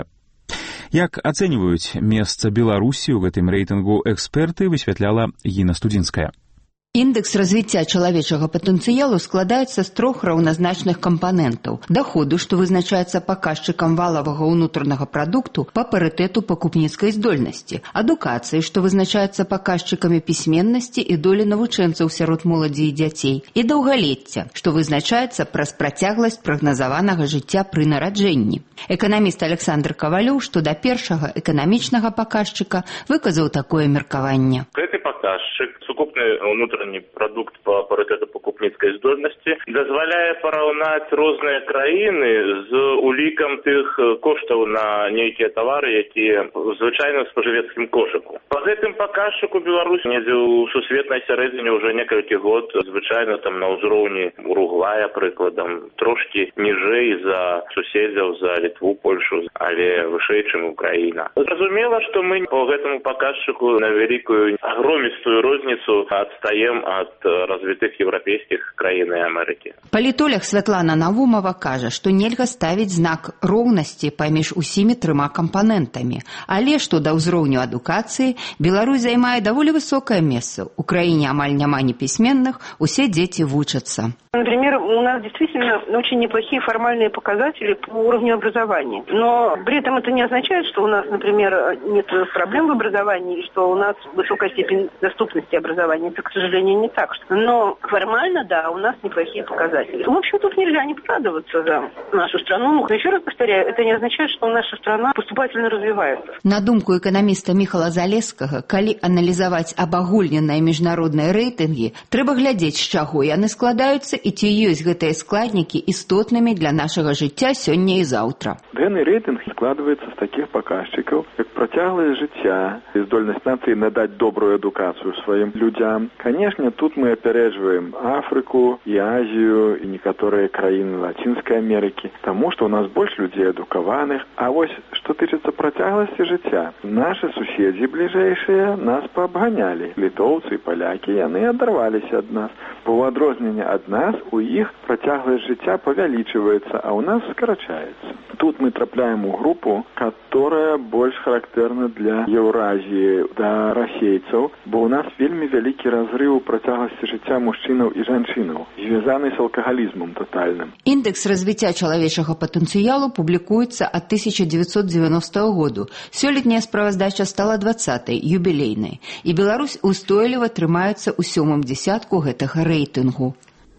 Як ацэньваюць месца Беларусі ў гэтым рэйтынгу эксперты, высвятляла Гіна Студзінская. Індекс развіцця чалавечага патэнцыялу складаецца з трох раўназначных кампанентаў: даходу, што вызначаецца паказчыкам валавага ўнутранага прадукту па парытэту пакупніцкай здольнасці, адукацыі, што вызначаецца паказчыкамі пісьменнасці і долі навучэнцаў сярод моладзі і дзяцей, і даўгалецця, што вызначаецца праз працягласць прагназаванага жыцця пры нараджэнні. Эканаміст Александр Кавалёў, што да першага эканамічнага паказчыка, выказаў такое меркаванне. Гэты паказчык, сукупны ўнутраны прадукт па парытэту пакупніцкай здольнасці, дазваляе параўнаць розныя краіны з улікам тых коштаў на нейкія тавары, якія звычайна ў спажывецкім кошыку. Па гэтым паказчыку Беларусь недзе ў сусветнай сярэдзіне ўжо некалькі год, звычайна там на ўзроўні Уругвая, прыкладам, трошкі ніжэй за суседзяў, за Літву, Польшу, але вышэй, чым Украіна. Зразумела, што мы по гэтаму паказчыку на вялікую агромістую розніцу адстаем ад развітых еўрапейскіх краін і Амерыкі. Палітолог Святлана Навумова кажа, што нельга ставіць знак роўнасці паміж усімі трыма кампанентамі, але што да ўзроўню адукацыі Беларусь займае даволі высокае месца. У краіне амаль няма непісьменных, усе дзеці вучацца. Например, у нас действительно очень неплохие формальные показатели по уровню образования. Но при этом это не означает, что у нас, например, нет проблем в образовании, и что у нас высокая степень доступности образования. Это, к сожалению, не так. Но формально, да, у нас неплохие показатели. В общем, тут нельзя не порадоваться за нашу страну. Но еще раз повторяю, это не означает, что наша страна поступательно развивается. На думку экономиста Михала Залескага, калі аналізаваць абагульненыя міжнародныя рэйтынгі, трэба глядзець, з чаго яны складаюцца і ці ёсць гэтыя складнікі істотнымі для нашага жыцця сёння і заўтра. Данный рейтинг складывается с таких показчиков, как протяглое життя и здольность нации надать добрую эдукацию своим людям. Конечно, тут мы опереживаем Африку и Азию и некоторые краины Латинской Америки, потому что у нас больше людей эдукованных. А вот что тычется протяглости життя, наши соседи ближайшие нас пообгоняли. Литовцы и поляки, и они оторвались от нас. По адрозненню от нас у іх протяглость життя повяличивается, а у нас скорочается. Тут мы трапляем у группу, которая больше характерна для Евразии, для расейцев, бо у нас вельми великий разрыв протяглости життя мужчинов и женщинов, звязанный с алкоголизмом тотальным. Индекс развития человечего потенциалу публикуется от тысяча девятьсот девяностого года. Сёлетняя справаздача стала двадцатай, юбилейной, и Беларусь устойліва трымаецца ў сёмым дзесятку гэтага рэйтынгу.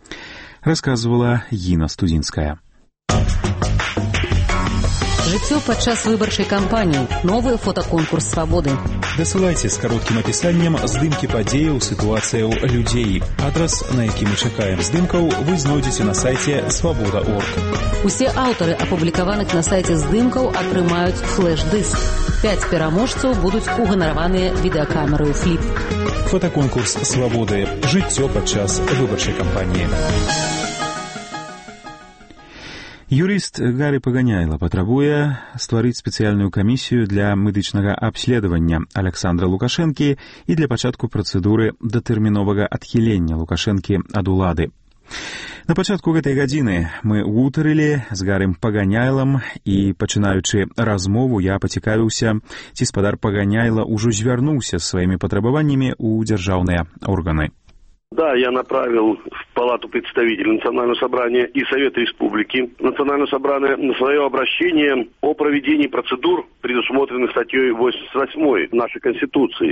Рассказывала Гіна Студзінская. Жыццё падчас выбарчай кампаніі. Новы фотаконкурс «Свабоды». Дасылайце з кароткім апісаннем здымкі падзеяў, сітуацыяў, людзей. Адрас, на які мы чакаем здымкаў, вы знойдзеце на сайце свабода точка орг. Усе аўтары апублікаваных на сайце здымкаў атрымаюць флэш-дыск. Пяць пераможцаў будуць уганараваныя відэакамераю «Фліп». Фотаконкурс «Свабоды». Жыццё падчас выбарчай кампаніі. Юрыст Гары Паганяйла патрабуе стварыць спецыяльную камісію для медычнага абследавання Александра Лукашэнкі і для пачатку працэдуры датэрміновага адхілення Лукашэнкі ад улады. На пачатку гэтай гадзіны мы гутарылі з Гарым Паганяйлам і, пачынаючы размову, я пацікавіўся, ці спадар Паганяйла ўжо звярнуўся з сваімі патрабаваннямі ў дзяржаўныя органы. Да, я направил в Палату представителей Национального собрания и Совета Республики Национальное собрание на свое обращение о проведении процедур, предусмотренных статьей восемьдесят восьмой нашей Конституции,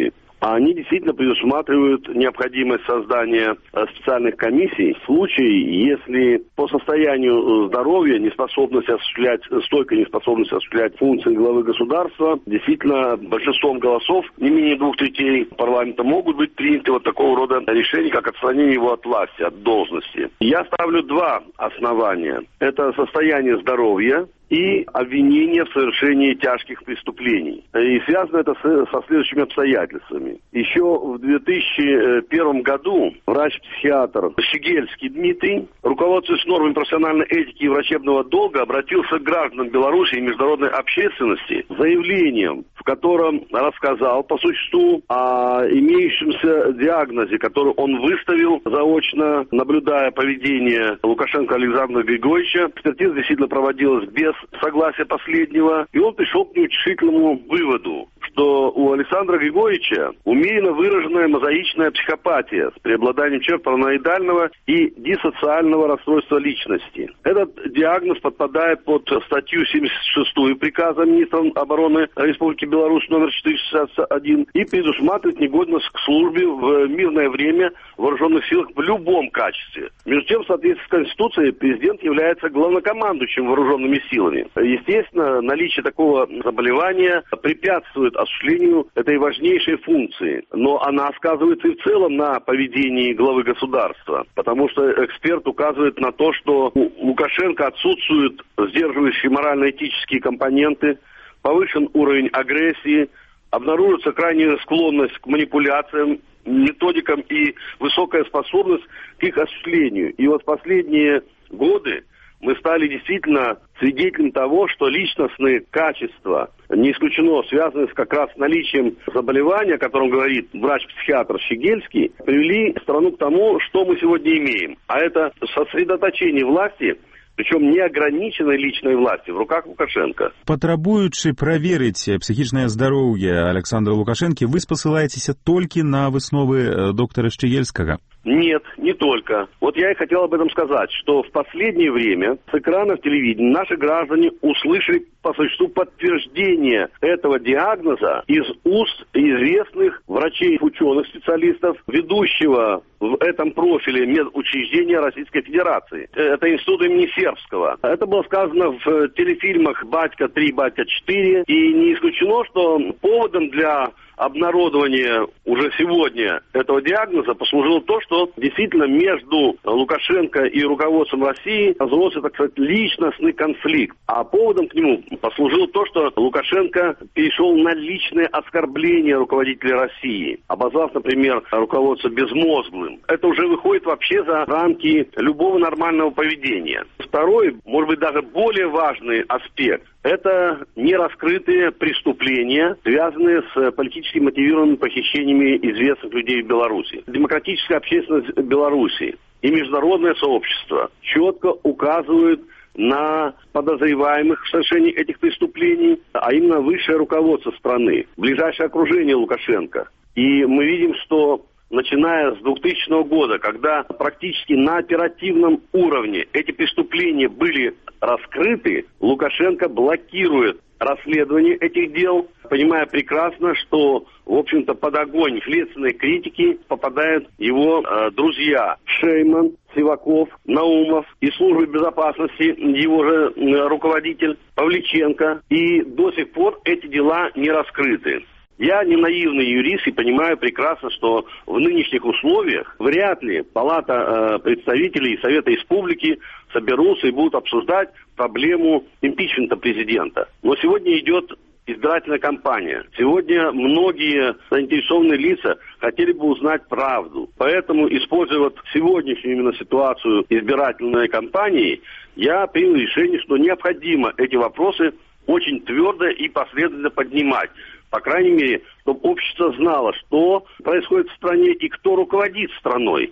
они действительно предусматривают необходимость создания специальных комиссий в случае, если по состоянию здоровья неспособность осуществлять, стойкая неспособность осуществлять функции главы государства, действительно большинством голосов, не менее двух третей парламента, могут быть приняты вот такого рода решения, как отстранение его от власти, от должности. Я ставлю два основания. Это состояние здоровья и обвинение в совершении тяжких преступлений. И связано это с, со следующими обстоятельствами. Еще в две тысячи первом году врач-психиатр Щегельский Дмитрий, руководствуясь нормами профессиональной этики и врачебного долга, обратился к гражданам Беларуси и международной общественности с заявлением, в котором рассказал по существу о имеющемся диагнозе, который он выставил заочно, наблюдая поведение Лукашенко Александра Григорьевича. Экспертиза действительно проводилась без согласия последнего, и он пришел к неутешительному выводу, что у Александра Григорьевича умеренно выраженная мозаичная психопатия с преобладанием черт параноидального и диссоциального расстройства личности. Этот диагноз подпадает под статью семьдесят шестую приказа министра обороны Республики Беларусь номер четыреста шестьдесят один и предусматривает негодность к службе в мирное время в вооруженных силах в любом качестве. Между тем, в соответствии с Конституцией, президент является главнокомандующим вооруженными силами. Естественно, наличие такого заболевания препятствует осуществлению этой важнейшей функции. Но она сказывается и в целом на поведении главы государства. Потому что эксперт указывает на то, что у Лукашенко отсутствуют сдерживающие морально-этические компоненты, повышен уровень агрессии, обнаружится крайняя склонность к манипуляциям, методикам и высокая способность к их осуществлению. И вот последние годы мы стали действительно свидетелем того, что личностные качества, не исключено связанные как раз с наличием заболевания, о котором говорит врач-психиатр Щегельский, привели страну к тому, что мы сегодня имеем. А это сосредоточение власти, причем неограниченной личной власти в руках Лукашенко. Патрабуючы праверыць психічнае здароўе Александра Лукашенки, вы спасылаецеся толькі на высновы доктора Щегельскага? Нет, не только. Вот я и хотел об этом сказать, что в последнее время с экранов телевидения наши граждане услышали по существу подтверждение этого диагноза из уст известных врачей, ученых, специалистов, ведущего в этом профиле медучреждения Российской Федерации. Это институт имени Сербского. Это было сказано в телефильмах «Батька три», «Батька четыре». И не исключено, что поводом для обнародования уже сегодня этого диагноза послужило то, что действительно между Лукашенко и руководством России разросся, так сказать, личностный конфликт. А поводом к нему послужило то, что Лукашенко перешел на личное оскорбление руководителя России, обозвав, например, руководство безмозглым. Это уже выходит вообще за рамки любого нормального поведения. Второй, может быть, даже более важный аспект – это нераскрытые преступления, связанные с политически мотивированными похищениями известных людей в Беларуси. Демократическая общественность Беларуси и международное сообщество четко указывают на подозреваемых в совершении этих преступлений, а именно высшее руководство страны, ближайшее окружение Лукашенко. И мы видим, что начиная с двухтысячного года, когда практически на оперативном уровне эти преступления были раскрыты, Лукашенко блокирует расследование этих дел, понимая прекрасно, что, в общем-то, под огонь следственной критики попадают его э, друзья Шейман, Сиваков, Наумов и службы безопасности, его же э, руководитель Павличенко. И до сих пор эти дела не раскрыты. Я не наивный юрист и понимаю прекрасно, что в нынешних условиях вряд ли Палата э, представителей Совета Республики соберутся и будут обсуждать проблему импичмента президента. Но сегодня идет избирательная кампания. Сегодня многие заинтересованные лица хотели бы узнать правду. Поэтому, используя вот сегодняшнюю именно ситуацию избирательной кампании, я принял решение, что необходимо эти вопросы очень твердо и последовательно поднимать. По крайней мере, чтобы общество знало, что происходит в стране и кто руководит страной.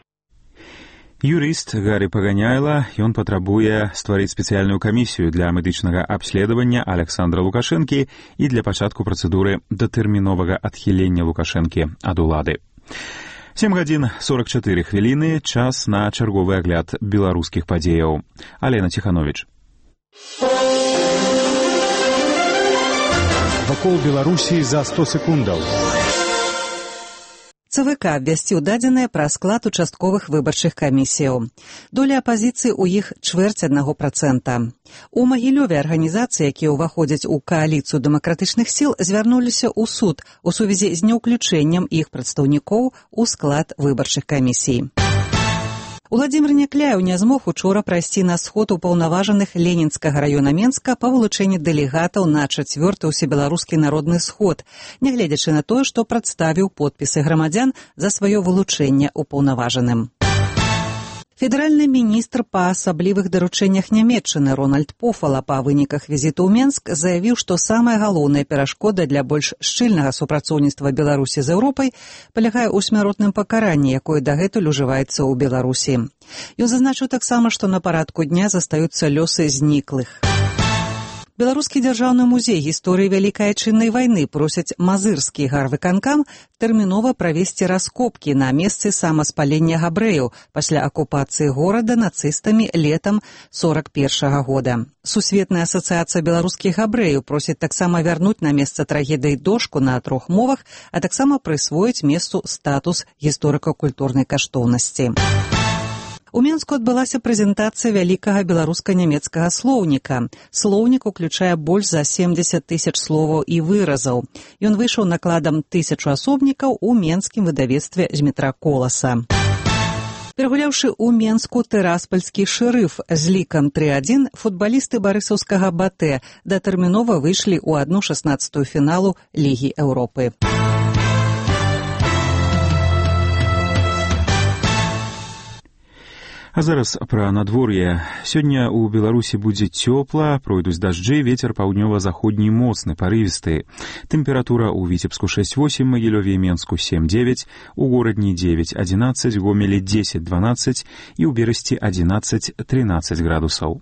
Юрыст Гарри Паганяйла, ён патрабуе стварыць спецыяльную камісію для медычнага абследавання Александра Лукашэнкі і для пачатку працэдуры датэрміновага адхілення Лукашэнкі ад улады. сем гадзін сорок чатыры хвіліны, час на чарговы агляд беларускіх падзеяў. Алена Ціхановіч. Вакол Беларусі за сто секундаў. ЦВК абвясціў дадзеныя пра склад участковых выбарчых камісіяў. Доля апазіцыі ў іх чвэрць аднаго працэнта. У Магілёве арганізацыі, якія ўваходзяць у кааліцыю дэмакратычных сіл, звярнуліся ў суд у сувязі з неўключэннем іх прадстаўнікоў у склад выбарчых камісій. Уладзімір Някляеў не змог учора прайсці на сход упаўнаважаных Ленінскага раёна Менска па вылучэнні дэлегатаў на чацвёрты ўсебеларускі народны сход, нягледзячы на тое, што прадставіў подпісы грамадзян за сваё вылучэнне упаўнаважаным. Федэральны міністр па асаблівых даручэннях Нямецчыны Рональд Пофала па выніках візіту ў Менск заявіў, што самая галоўная перашкода для больш шчыльнага супрацоўніцтва Беларусі з Еўропай палягае ў смяротным пакаранні, якое дагэтуль ужываецца ў Беларусі. Ён зазначыў таксама, што на парадку дня застаюцца лёсы зніклых. Беларускі дзяржаўны музей гісторыі Вялікай Адчыннай вайны просяць Мазырскі гарвыканкам тэрмінова правесці раскопкі на месцы самаспалення габрэяў пасля акупацыі горада нацыстамі летам сорак першага года. Сусветная асацыяцыя беларускіх габрэяў просіць таксама вярнуць на месца трагедыі дошку на трох мовах, а таксама прысвоіць месцу статус гісторыка-культурнай каштоўнасці. У Менску адбылася прэзентацыя вялікага беларуска-нямецкага слоўніка. Слоўнік уключае больш за семдзесят тысяч словаў і выразаў. Ён выйшаў накладам тысячу асобнікаў у менскім выдавецтве Змітра Коласа. Перагуляўшы ў Менску тэраспольскі шэрыф з лікам тры адзін, футбалісты барысаўскага БАТЭ датэрмінова выйшлі ў адну шаснаццатую фіналу Лігі Еўропы. А зараз пра надвор'е. Сёння ў Беларусі будзе цёпла, пройдуць дажджы, вецер паўднёва-заходні моцны, парывісты. Тэмпература ў Віцебску шэсць восемь, Магілёве і Менску сем дзевяць, у горадні дзевяць адзінаццаць, Гомелі дзесяць дванаццаць і ў Берасці адзінаццаць трынаццаць градусаў.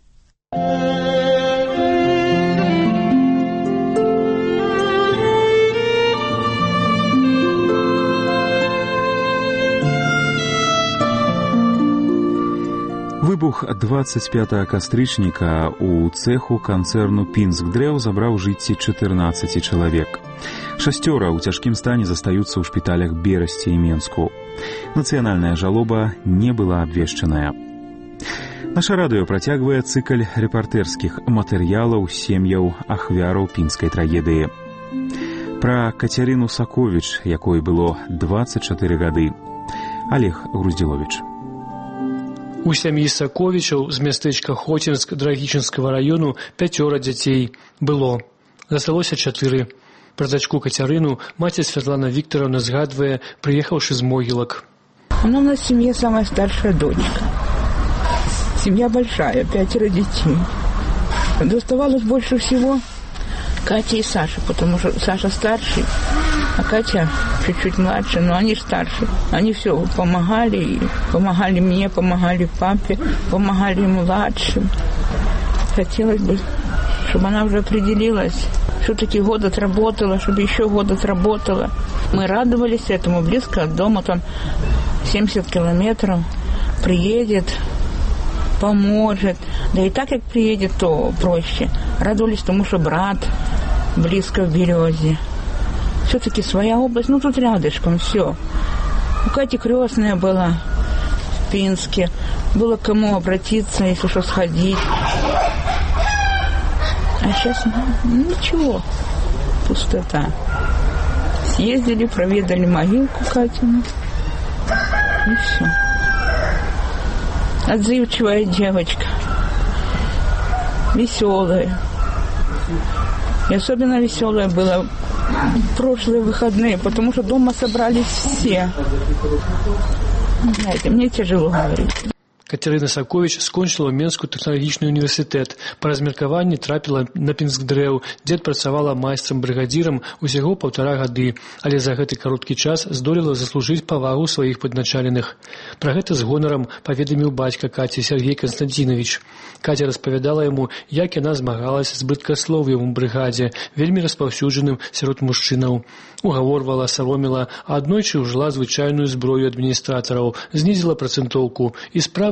Выбух дваццаць пятага кастрычніка ў цэху канцэрну «Пінск-Дрэў» забраў жыцці чатырнаццаці чалавек. Шасцёра ў цяжкім стане застаюцца ў шпіталях Берасці і Менску. Нацыянальная жалоба не была абвешчаная. Наша радыё працягвае цыкль рэпартэрскіх матэрыялаў сем'яў ахвяраў пінскай трагедыі. Пра Кацярыну Саковіч, якой было дваццаць чатыры гады. Олег Груздзіловіч. У сям'і Саковічаў з мястэчка Хоцінск Драгічынскага раёну пяцёра дзяцей было. Засталося чатыры. Пра дачку Кацярыну маці Святлана Викторовна згадвае, приехавши з могилок. Она у нас в семье самая старшая дочка. Семья большая, пятеро детей. Доставалось больше всего Кате и Саше, потому что Саша старший, а Катя чуть-чуть младше, но они старше. Они все помогали, помогали мне, помогали папе, помогали младшим. Хотелось бы, чтобы она уже определилась, все-таки год отработала, чтобы еще год отработала. Мы радовались этому, близко от дома, там семьдесят километров, приедет, поможет. Да и так как приедет, то проще. Радовались тому, что брат близко в Березе. Все-таки своя область, ну тут рядышком, все. У Кати крестная была в Пинске. Было к кому обратиться, если что, сходить. А сейчас ну, ничего, пустота. Съездили, проведали могилку Катину. И все. Отзывчивая девочка. Веселая. И особенно веселая была прошлые выходные, потому что дома собрались все. Знаете, мне тяжело говорить. Кацярына Саковіч скончыла ў Менску тэхналагічны універсітэт. Па размеркаванні трапіла на Пінск-Дрэў, дзе працавала майстрам-брыгадзірам усяго паўтара гады, але за гэты кароткі час здолела заслужыць павагу сваіх падначаленых. Пра гэта з гонарам паведаміў бацька Каці Сергей Константинович. Катя распавядала яму, як яна змагалася з брыдкаслоўем у брыгадзе, вельмі распаўсюджаным сярод мужчынаў. Угаворвала, сароміла, а аднойчы ўжыла звычайную зброю адміністратараў, знізіла працэнтоўку, і справа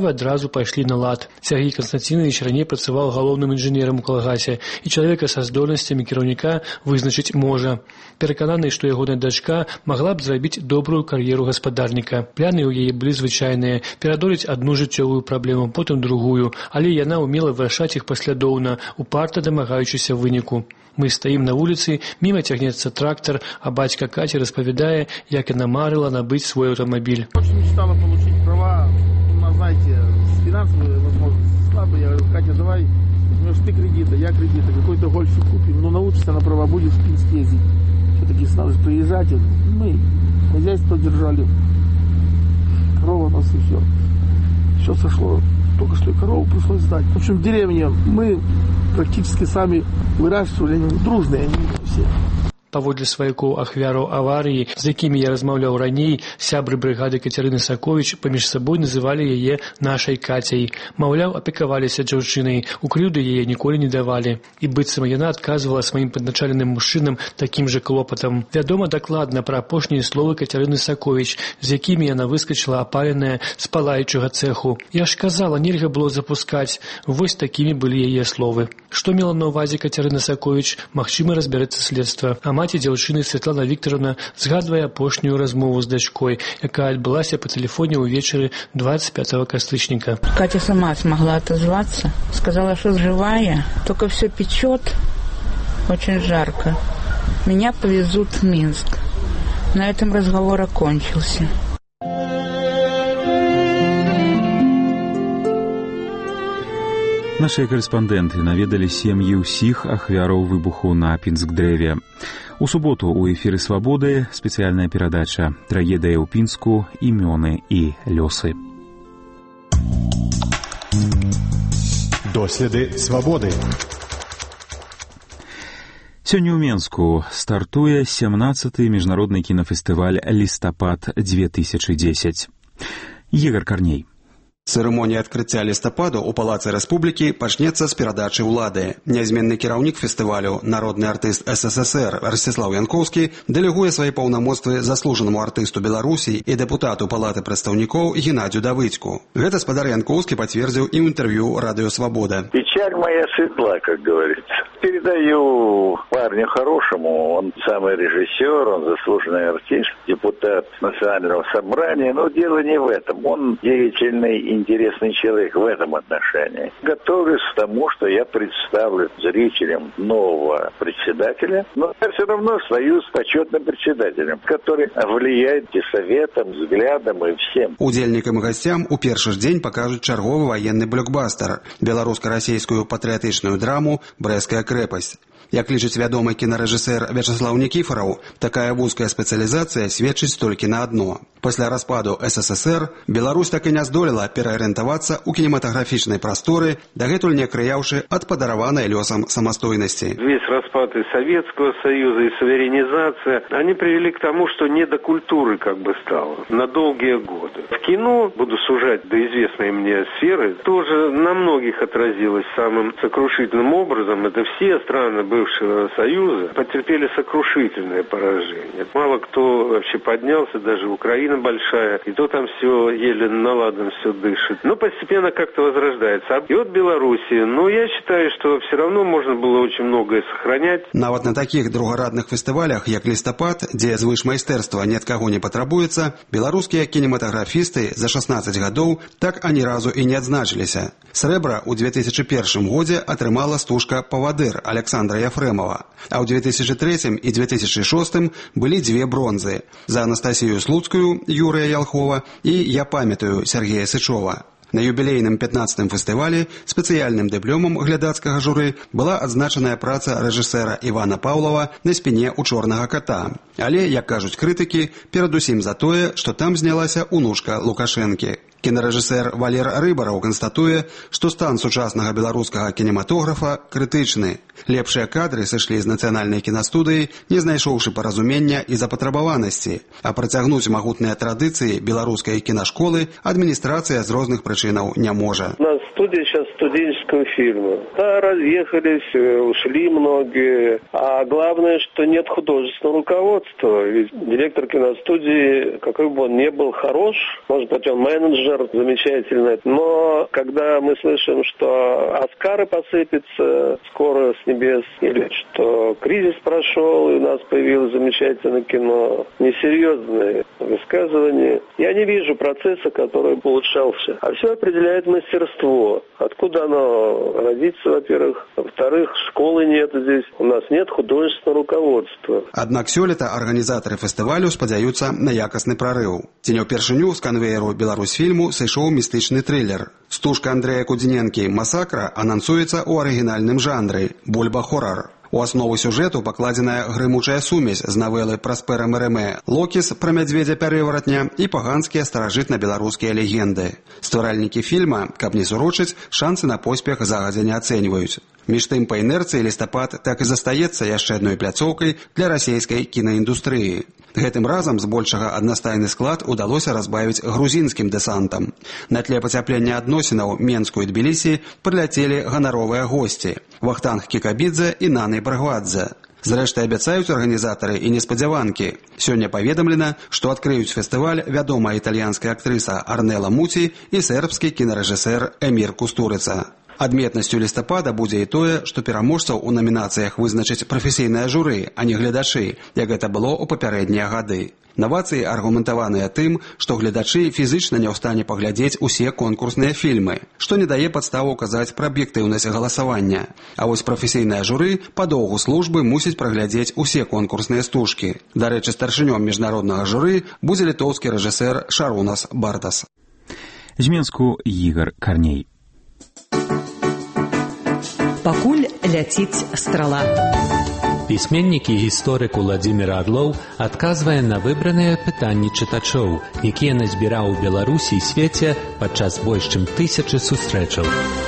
справы адразу пайшлі на лад. Сергей Константинович раней працаваў галоўным інжынерам у калгасе, і чалавека са здольнасцямі кіраўніка вызначыць можа. Перакананы, што ягоная дачка магла б зрабіць добрую кар'еру гаспадарніка. Пляны ў яе былі звычайныя, перадолець адну жыццёвую праблему, потым другую, але яна ўмела вырашаць іх паслядоўна, упарта дамагаючыся выніку. Мы стаім на вуліцы, міма цягнецца трактар, а бацька Каці распавядае, як яна марыла набыць свой аўтамабіль. Очень мечтала получить права, но, знаете, финансовые возможности слабые. Я говорю, Катя, давай, возьмешь ты кредиты, я кредиты, какой-то гольфик купим, но научишься на права, будешь в Пинск ездить. Все-таки надо же приезжать. Мы хозяйство держали, корова у нас и все. Все сошло, только что и корову пришлось сдать. В общем, в деревне мы практически сами выращивали, дружные они все. Паводле сваякоў ахвяраў аварыі, з якімі я размаўляў раней, сябры брыгады Кацярыны Саковіч паміж сабой называлі яе нашай Кацяй. Маўляў, апекаваліся дзяўчынай, у крыўды яе ніколі не давалі. І быццам яна адказвала сваім падначаленым мужчынам такім жа клопатам. Вядома дакладна пра апошнія словы Кацярыны Саковіч, з якімі яна выскачыла апаленая з палаючага цэху. Я ж казала, нельга было запускаць. Вось такімі былі яе словы. Што мела на ўвазе Кацярына Саковіч, магчыма, разбярэцца следства. А маці дзяўчыны Святлана Віктаровна згадвае апошнюю размову з дачкой, якая адбылася па тэлефоне ўвечары двадцать пятого кастрычніка. Катя сама смогла отозваться, сказала, что живая, только все печет, очень жарко. Меня повезут в Минск. На этом разговор окончился. Нашыя карэспандэнты наведалі сем'і ўсіх ахвяраў выбуху на Пінскдрэве. У суботу ў эфіры «Свабоды» спецыяльная перадача «Трагедыя ў Пінску. Імёны і лёсы». Доследы свабоды. Сёння ў Менску стартуе сямнаццаты міжнародны кінафестываль «Лістапад-две тысячи десять». Егар Карней. Цырымонія адкрыцця лістападу ў Палацы Рэспублікі пачнецца з перадачы ўлады. Нязменны кіраўнік фестывалю, народны артыст эс эс эс эр Ростислав Янковскі дэлегуе свае паўнамоцтвы заслужанаму артысту Беларусі і дэпутату Палаты прадстаўнікоў Геннадзю Давыдзьку. Гэта спадар Янковскі пацвердзіў і ў інтэрв'ю «Радыё Свабода». Печаль моя светла, как говорится. Передаю парню хорошему, он самый режиссер, он заслуженный артист, депутат Национального собрания, но дело не в этом, он деятельный, интересный человек в этом отношении. Готовлюсь к тому, что я представлю зрителям нового председателя, но я все равно остаюсь почетным председателем, который влияет и советом, взглядом и всем. Удзельнікам і гасцям у першы ж дзень пакажуць чарговы ваенны блокбастер, беларуска-расійскую патрыятычную драму «Брэская крэпасць». Як лічыць вядомы кінарэжысэр Вячаслаў Нікіфараў, такая вузкая спецыялізацыя сведчыць толькі на адно. Пасля распаду эс эс эс эр Беларусь так і не здолела пераарыентавацца ў кінематаграфічнай прасторы, дагэтуль не крыяўшы ад падараванай лёсам самастойнасці. Весь распад и Советского Союза, и суверенизация, они привели к тому, что не до культуры как бы стало на долгие годы. В кино, буду сужать до известной мне сферы, тоже на многих отразилось самым сокрушительным образом. Это все страны бывшего Союза потерпели сокрушительное поражение. Мало кто вообще поднялся, даже Украина большая, и то там все еле наладом все дышит. Но постепенно как-то возрождается. И вот Белоруссия. Но я считаю, что все равно можно было очень многое сохранять. Нават на таких другарадных фестывалях, як «Лістапад», дзе звышмайстэрства ні ад каго не патрабуецца, беларускія кінематаграфісты за шаснаццаць гадоў так ані разу і не адзначыліся. Срэбра ў две тысячи першым годзе атрымала стужка «Павадыр» Александра Яфрэмова, а ў две тысячи трэцім і две тысячи шостым былі дзве бронзы за Анастасію Слуцкую Юрыя Ялхова і «Я памятаю» Сергея Сычова. На юбілейным пятнаццатым фестывалі спецыяльным дыплёмам глядацкага журы была адзначаная праца рэжысэра Івана Паўлава «На спіне ў чорнага ката». Але, як кажуць крытыкі, перадусім за тое, што там знялася унучка Лукашэнкі. Кінарэжысэр Валер Рыбараў канстатуе, што стан сучаснага беларускага кінематографа крытычны. Лепшыя кадры сышлі з нацыянальнай кінастудыі, не знайшоўшы паразумення і запатрабаванасці, а працягнуць магутныя традыцыі беларускай кінашколы адміністрацыя з розных прычынаў не можа. У нас студия сейчас студенческого фильма. Да, разъехались, ушли многие. А главное, что нет художественного руководства. Ведь директор киностудии, какой бы он ни был хорош, может быть, он менеджер замечательный, но когда мы слышим, что Оскары посыпятся скоро с небес, или что кризис прошел, и у нас появилось замечательное кино, несерьезные высказывания, я не вижу процесса, который бы улучшался. А все определяет мастерство. Откуда оно родится, во-первых. Во-вторых, школы нет здесь. У нас нет художественного руководства. Аднак сёлета арганізатары фестывалю спадзяюцца на якасны прарыў. Ці не ўпершыню з канвееру Беларусьфільму сышоў містычны трылер. Стужка Андрэя Кудзіненкі «Масакра» анансуецца ў арыгінальным жанры «Бульба-хорар». У аснову сюжэту пакладзеная грымучая сумесь з навелы Праспера Мерэмэ «Локіс» пра мядзведзя-пярэваратня і паганскія старажытна-беларускія легенды. Стваральнікі фільма, каб не сурочыць, шансы на поспех загадзя не ацэньваюць. Між тым, па інерцыі лістапад так і застаецца яшчэ адной пляцоўкай для расійскай кінаіндустрыі. Гэтым разам збольшага аднастайны склад удалося разбавіць грузінскім дэсантам. На тле пацяплення адносінаў Менску і Тбілісі прыляцелі ганаровыя госці – Вахтанг Кікабідзе і Наны Брагвадзе. Зрэшты, абяцаюць арганізатары і неспадзяванкі. Сёння паведамлена, што адкрыюць фестываль вядомая італьянская актрыса Арнела Муці і сербскі кінарэжысэр Эмір Кустурыца. Адметнасцю лістапада будзе і тое, што пераможцаў у намінацыях вызначыць прафесійнае журы, а не гледачы, як гэта было ў папярэднія гады. Навацыі аргументаваныя тым, што гледачы фізычна не ў стане паглядзець усе конкурсныя фільмы, што не дае падставу казаць пра аб'ектыўнасць галасавання. А вось прафесійнае журы па доўгу службы мусіць праглядзець усе конкурсныя стужкі. Дарэчы, старшынём міжнароднага журы будзе літоўскі рэжысэр Шарунас Бардас. З Менску Ігар Карней. Пакуль ляціць страла. Пісьменнік і гісторык Уладзімір Арлоў адказвае на выбраныя пытанні чытачоў, якія назбіраў у Беларусі і свеце падчас больш чым тысячы сустрэчаў.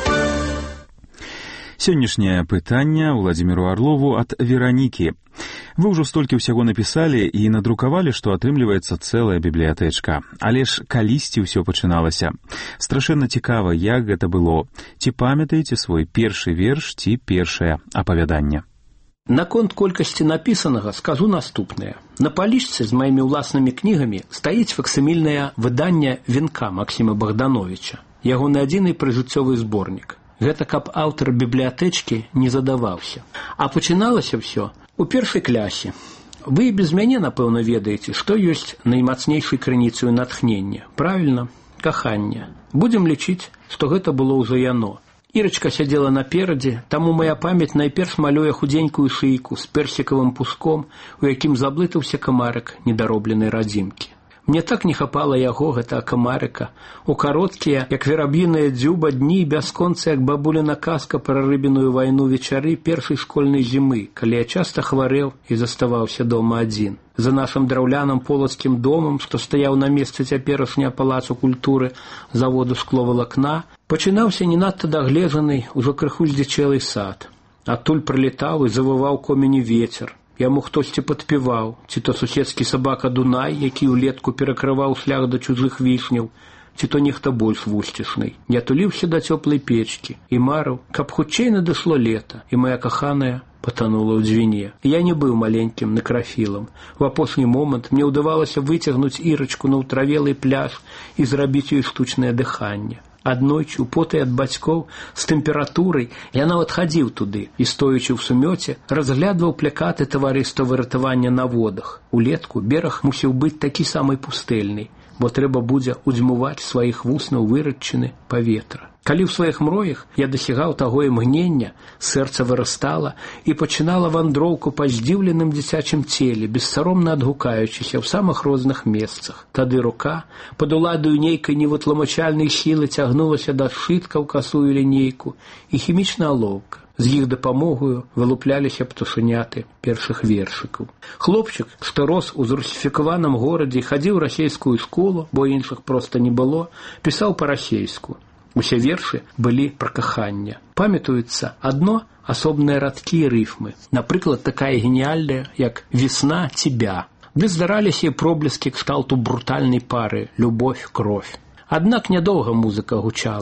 Сённяшняе пытанне Уладзіміру Арлову ад Веранікі. Вы ўжо столькі ўсяго напісалі і надрукавалі, што атрымліваецца цэлая бібліятэчка. Але ж калісьці ўсё пачыналася. Страшэнна цікава, як гэта было. Ці памятаеце свой першы верш ці першае апавяданне? Наконт колькасці напісанага скажу наступнае. На палічцы з маімі ўласнымі кнігамі стаіць факсімільнае выданне «Венка» Максіма Богдановича. Ягоны адзіны прыжыццёвы зборнік. Гэта каб аўтар бібліятэчкі не задаваўся. А пачыналася ўсё у першай клясе. Вы без мяне, напэўна, ведаеце, што ёсць наймацнейшай крыніцаю натхнення. Правільна? Каханне. Будзем лічыць, што гэта было ўжо яно. Ірачка сядзела наперадзе, таму мая памяць найперш малюе худзенькую шыйку з персікавым пуском, у якім заблытаўся камарык недаробленай радзімкі. Мне так не хапала яго, гэтага камарыка. У кароткія, як вераб'іная дзюба, дні бясконца, як бабуліна казка пра рыбіную вайну вечары першай школьнай зімы, калі я часта хварэў і заставаўся дома адзін. За нашым драўляным полацкім домам, што стаяў на месцы цяперашняга палацу культуры заводу шкловалакна, пачынаўся не надта дагледжаны, ужо крыху здзічэлы сад. Адтуль прылетаў і завываў комені вецер. Яму хтосьці падпеваў, ці то суседскі сабака Дунай, які ўлетку перакрываў шлях да чужых вішняў, ці то нехта больш вусцішны. Я туліўся да цёплай печкі і марыў, каб хутчэй надышло лета, і моя каханая патанула ў дзвіне. Я не быў маленькім некрафілам. У апошні момант мне ўдавалася выцягнуць Ірачку на ўтравелы пляж і зрабіць ёй штучнае дыханне. Аднойчы, у потай ад бацькоў, з тэмпературай, я нават хадзіў туды і, стоячы ў сумёце, разглядваў плакаты таварыства выратавання на водах. Улетку бераг мусіў быць такі самай пустэльнай, бо трэба будзе удзьмуваць сваіх вуснаў выратчыны паветра. Калі ў сваіх мроях я дасягаў таго імгнення, сэрца вырастала і пачынала вандроўку па здзіўленым дзіцячым целе, бессаромна адгукаючыся ў самых розных месцах. Тады рука, пад уладаю нейкай невытлумачальнай сілы цягнулася да сшытка ў касую лінейку і хімічная алоўка. З іх дапамогою вылупляліся птушаняты першых вершыкаў. Хлопчык, што рос у зрусіфікаваным горадзе і хадзіў расейскую школу, бо іншых проста не было, пісаў па-расейску. Усе вершы былі пра каханне. Памятаюцца адно асобныя радкі і рыфмы. Напрыклад, такая геніальная, як «Весна тебя». Ды здараліся і проблескі кшталту брутальнай пары «Любовь, кровь». Аднак нядоўга музыка гучала.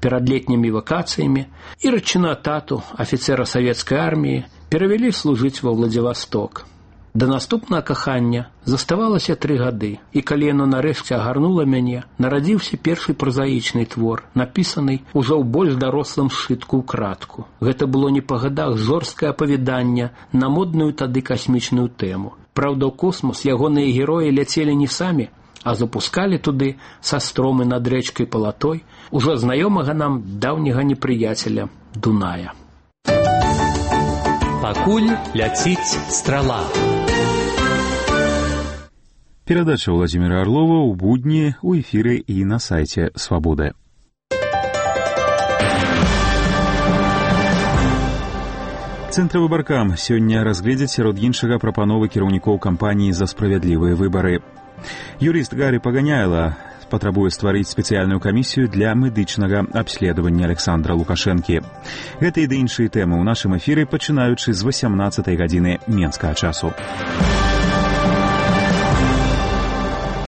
перад летнімі вакацыямі, і Рачына тату, афіцера савецкай арміі, перавялі служыць ва Владзівасток. Да наступнага кахання заставалася тры гады, і калі яно нарэшце агарнула мяне, нарадзіўся першы празаічны твор, напісаны ўжо ў больш дарослым сшытку ў кратку. Гэта было не па гадах жорсткае апавяданне на модную тады касмічную тэму. Праўда, ў космас ягоныя героі ляцелі не самі, а запускалі туды са стромы над рэчкай Палатой ужо знаёмага нам даўняга непрыяцеля Дуная. Пакуль ляціць страла. Перадача Владимира Орлова ў будні у эфіры і на сайце Свабоды. Цэнтравы баркам сёння разгледзяць сярод іншага прапановы кіраўнікоў кампаніі за справядлівыя выбары. Юрыст Гарі Паганяйла патрабуе стварыць спецыяльную камісію для медычнага абследавання Александра Лукашэнкі. Гэта і ды іншыя тэмы ў нашым эфіры, пачынаючы з васямнаццатай гадзіны менскага часу.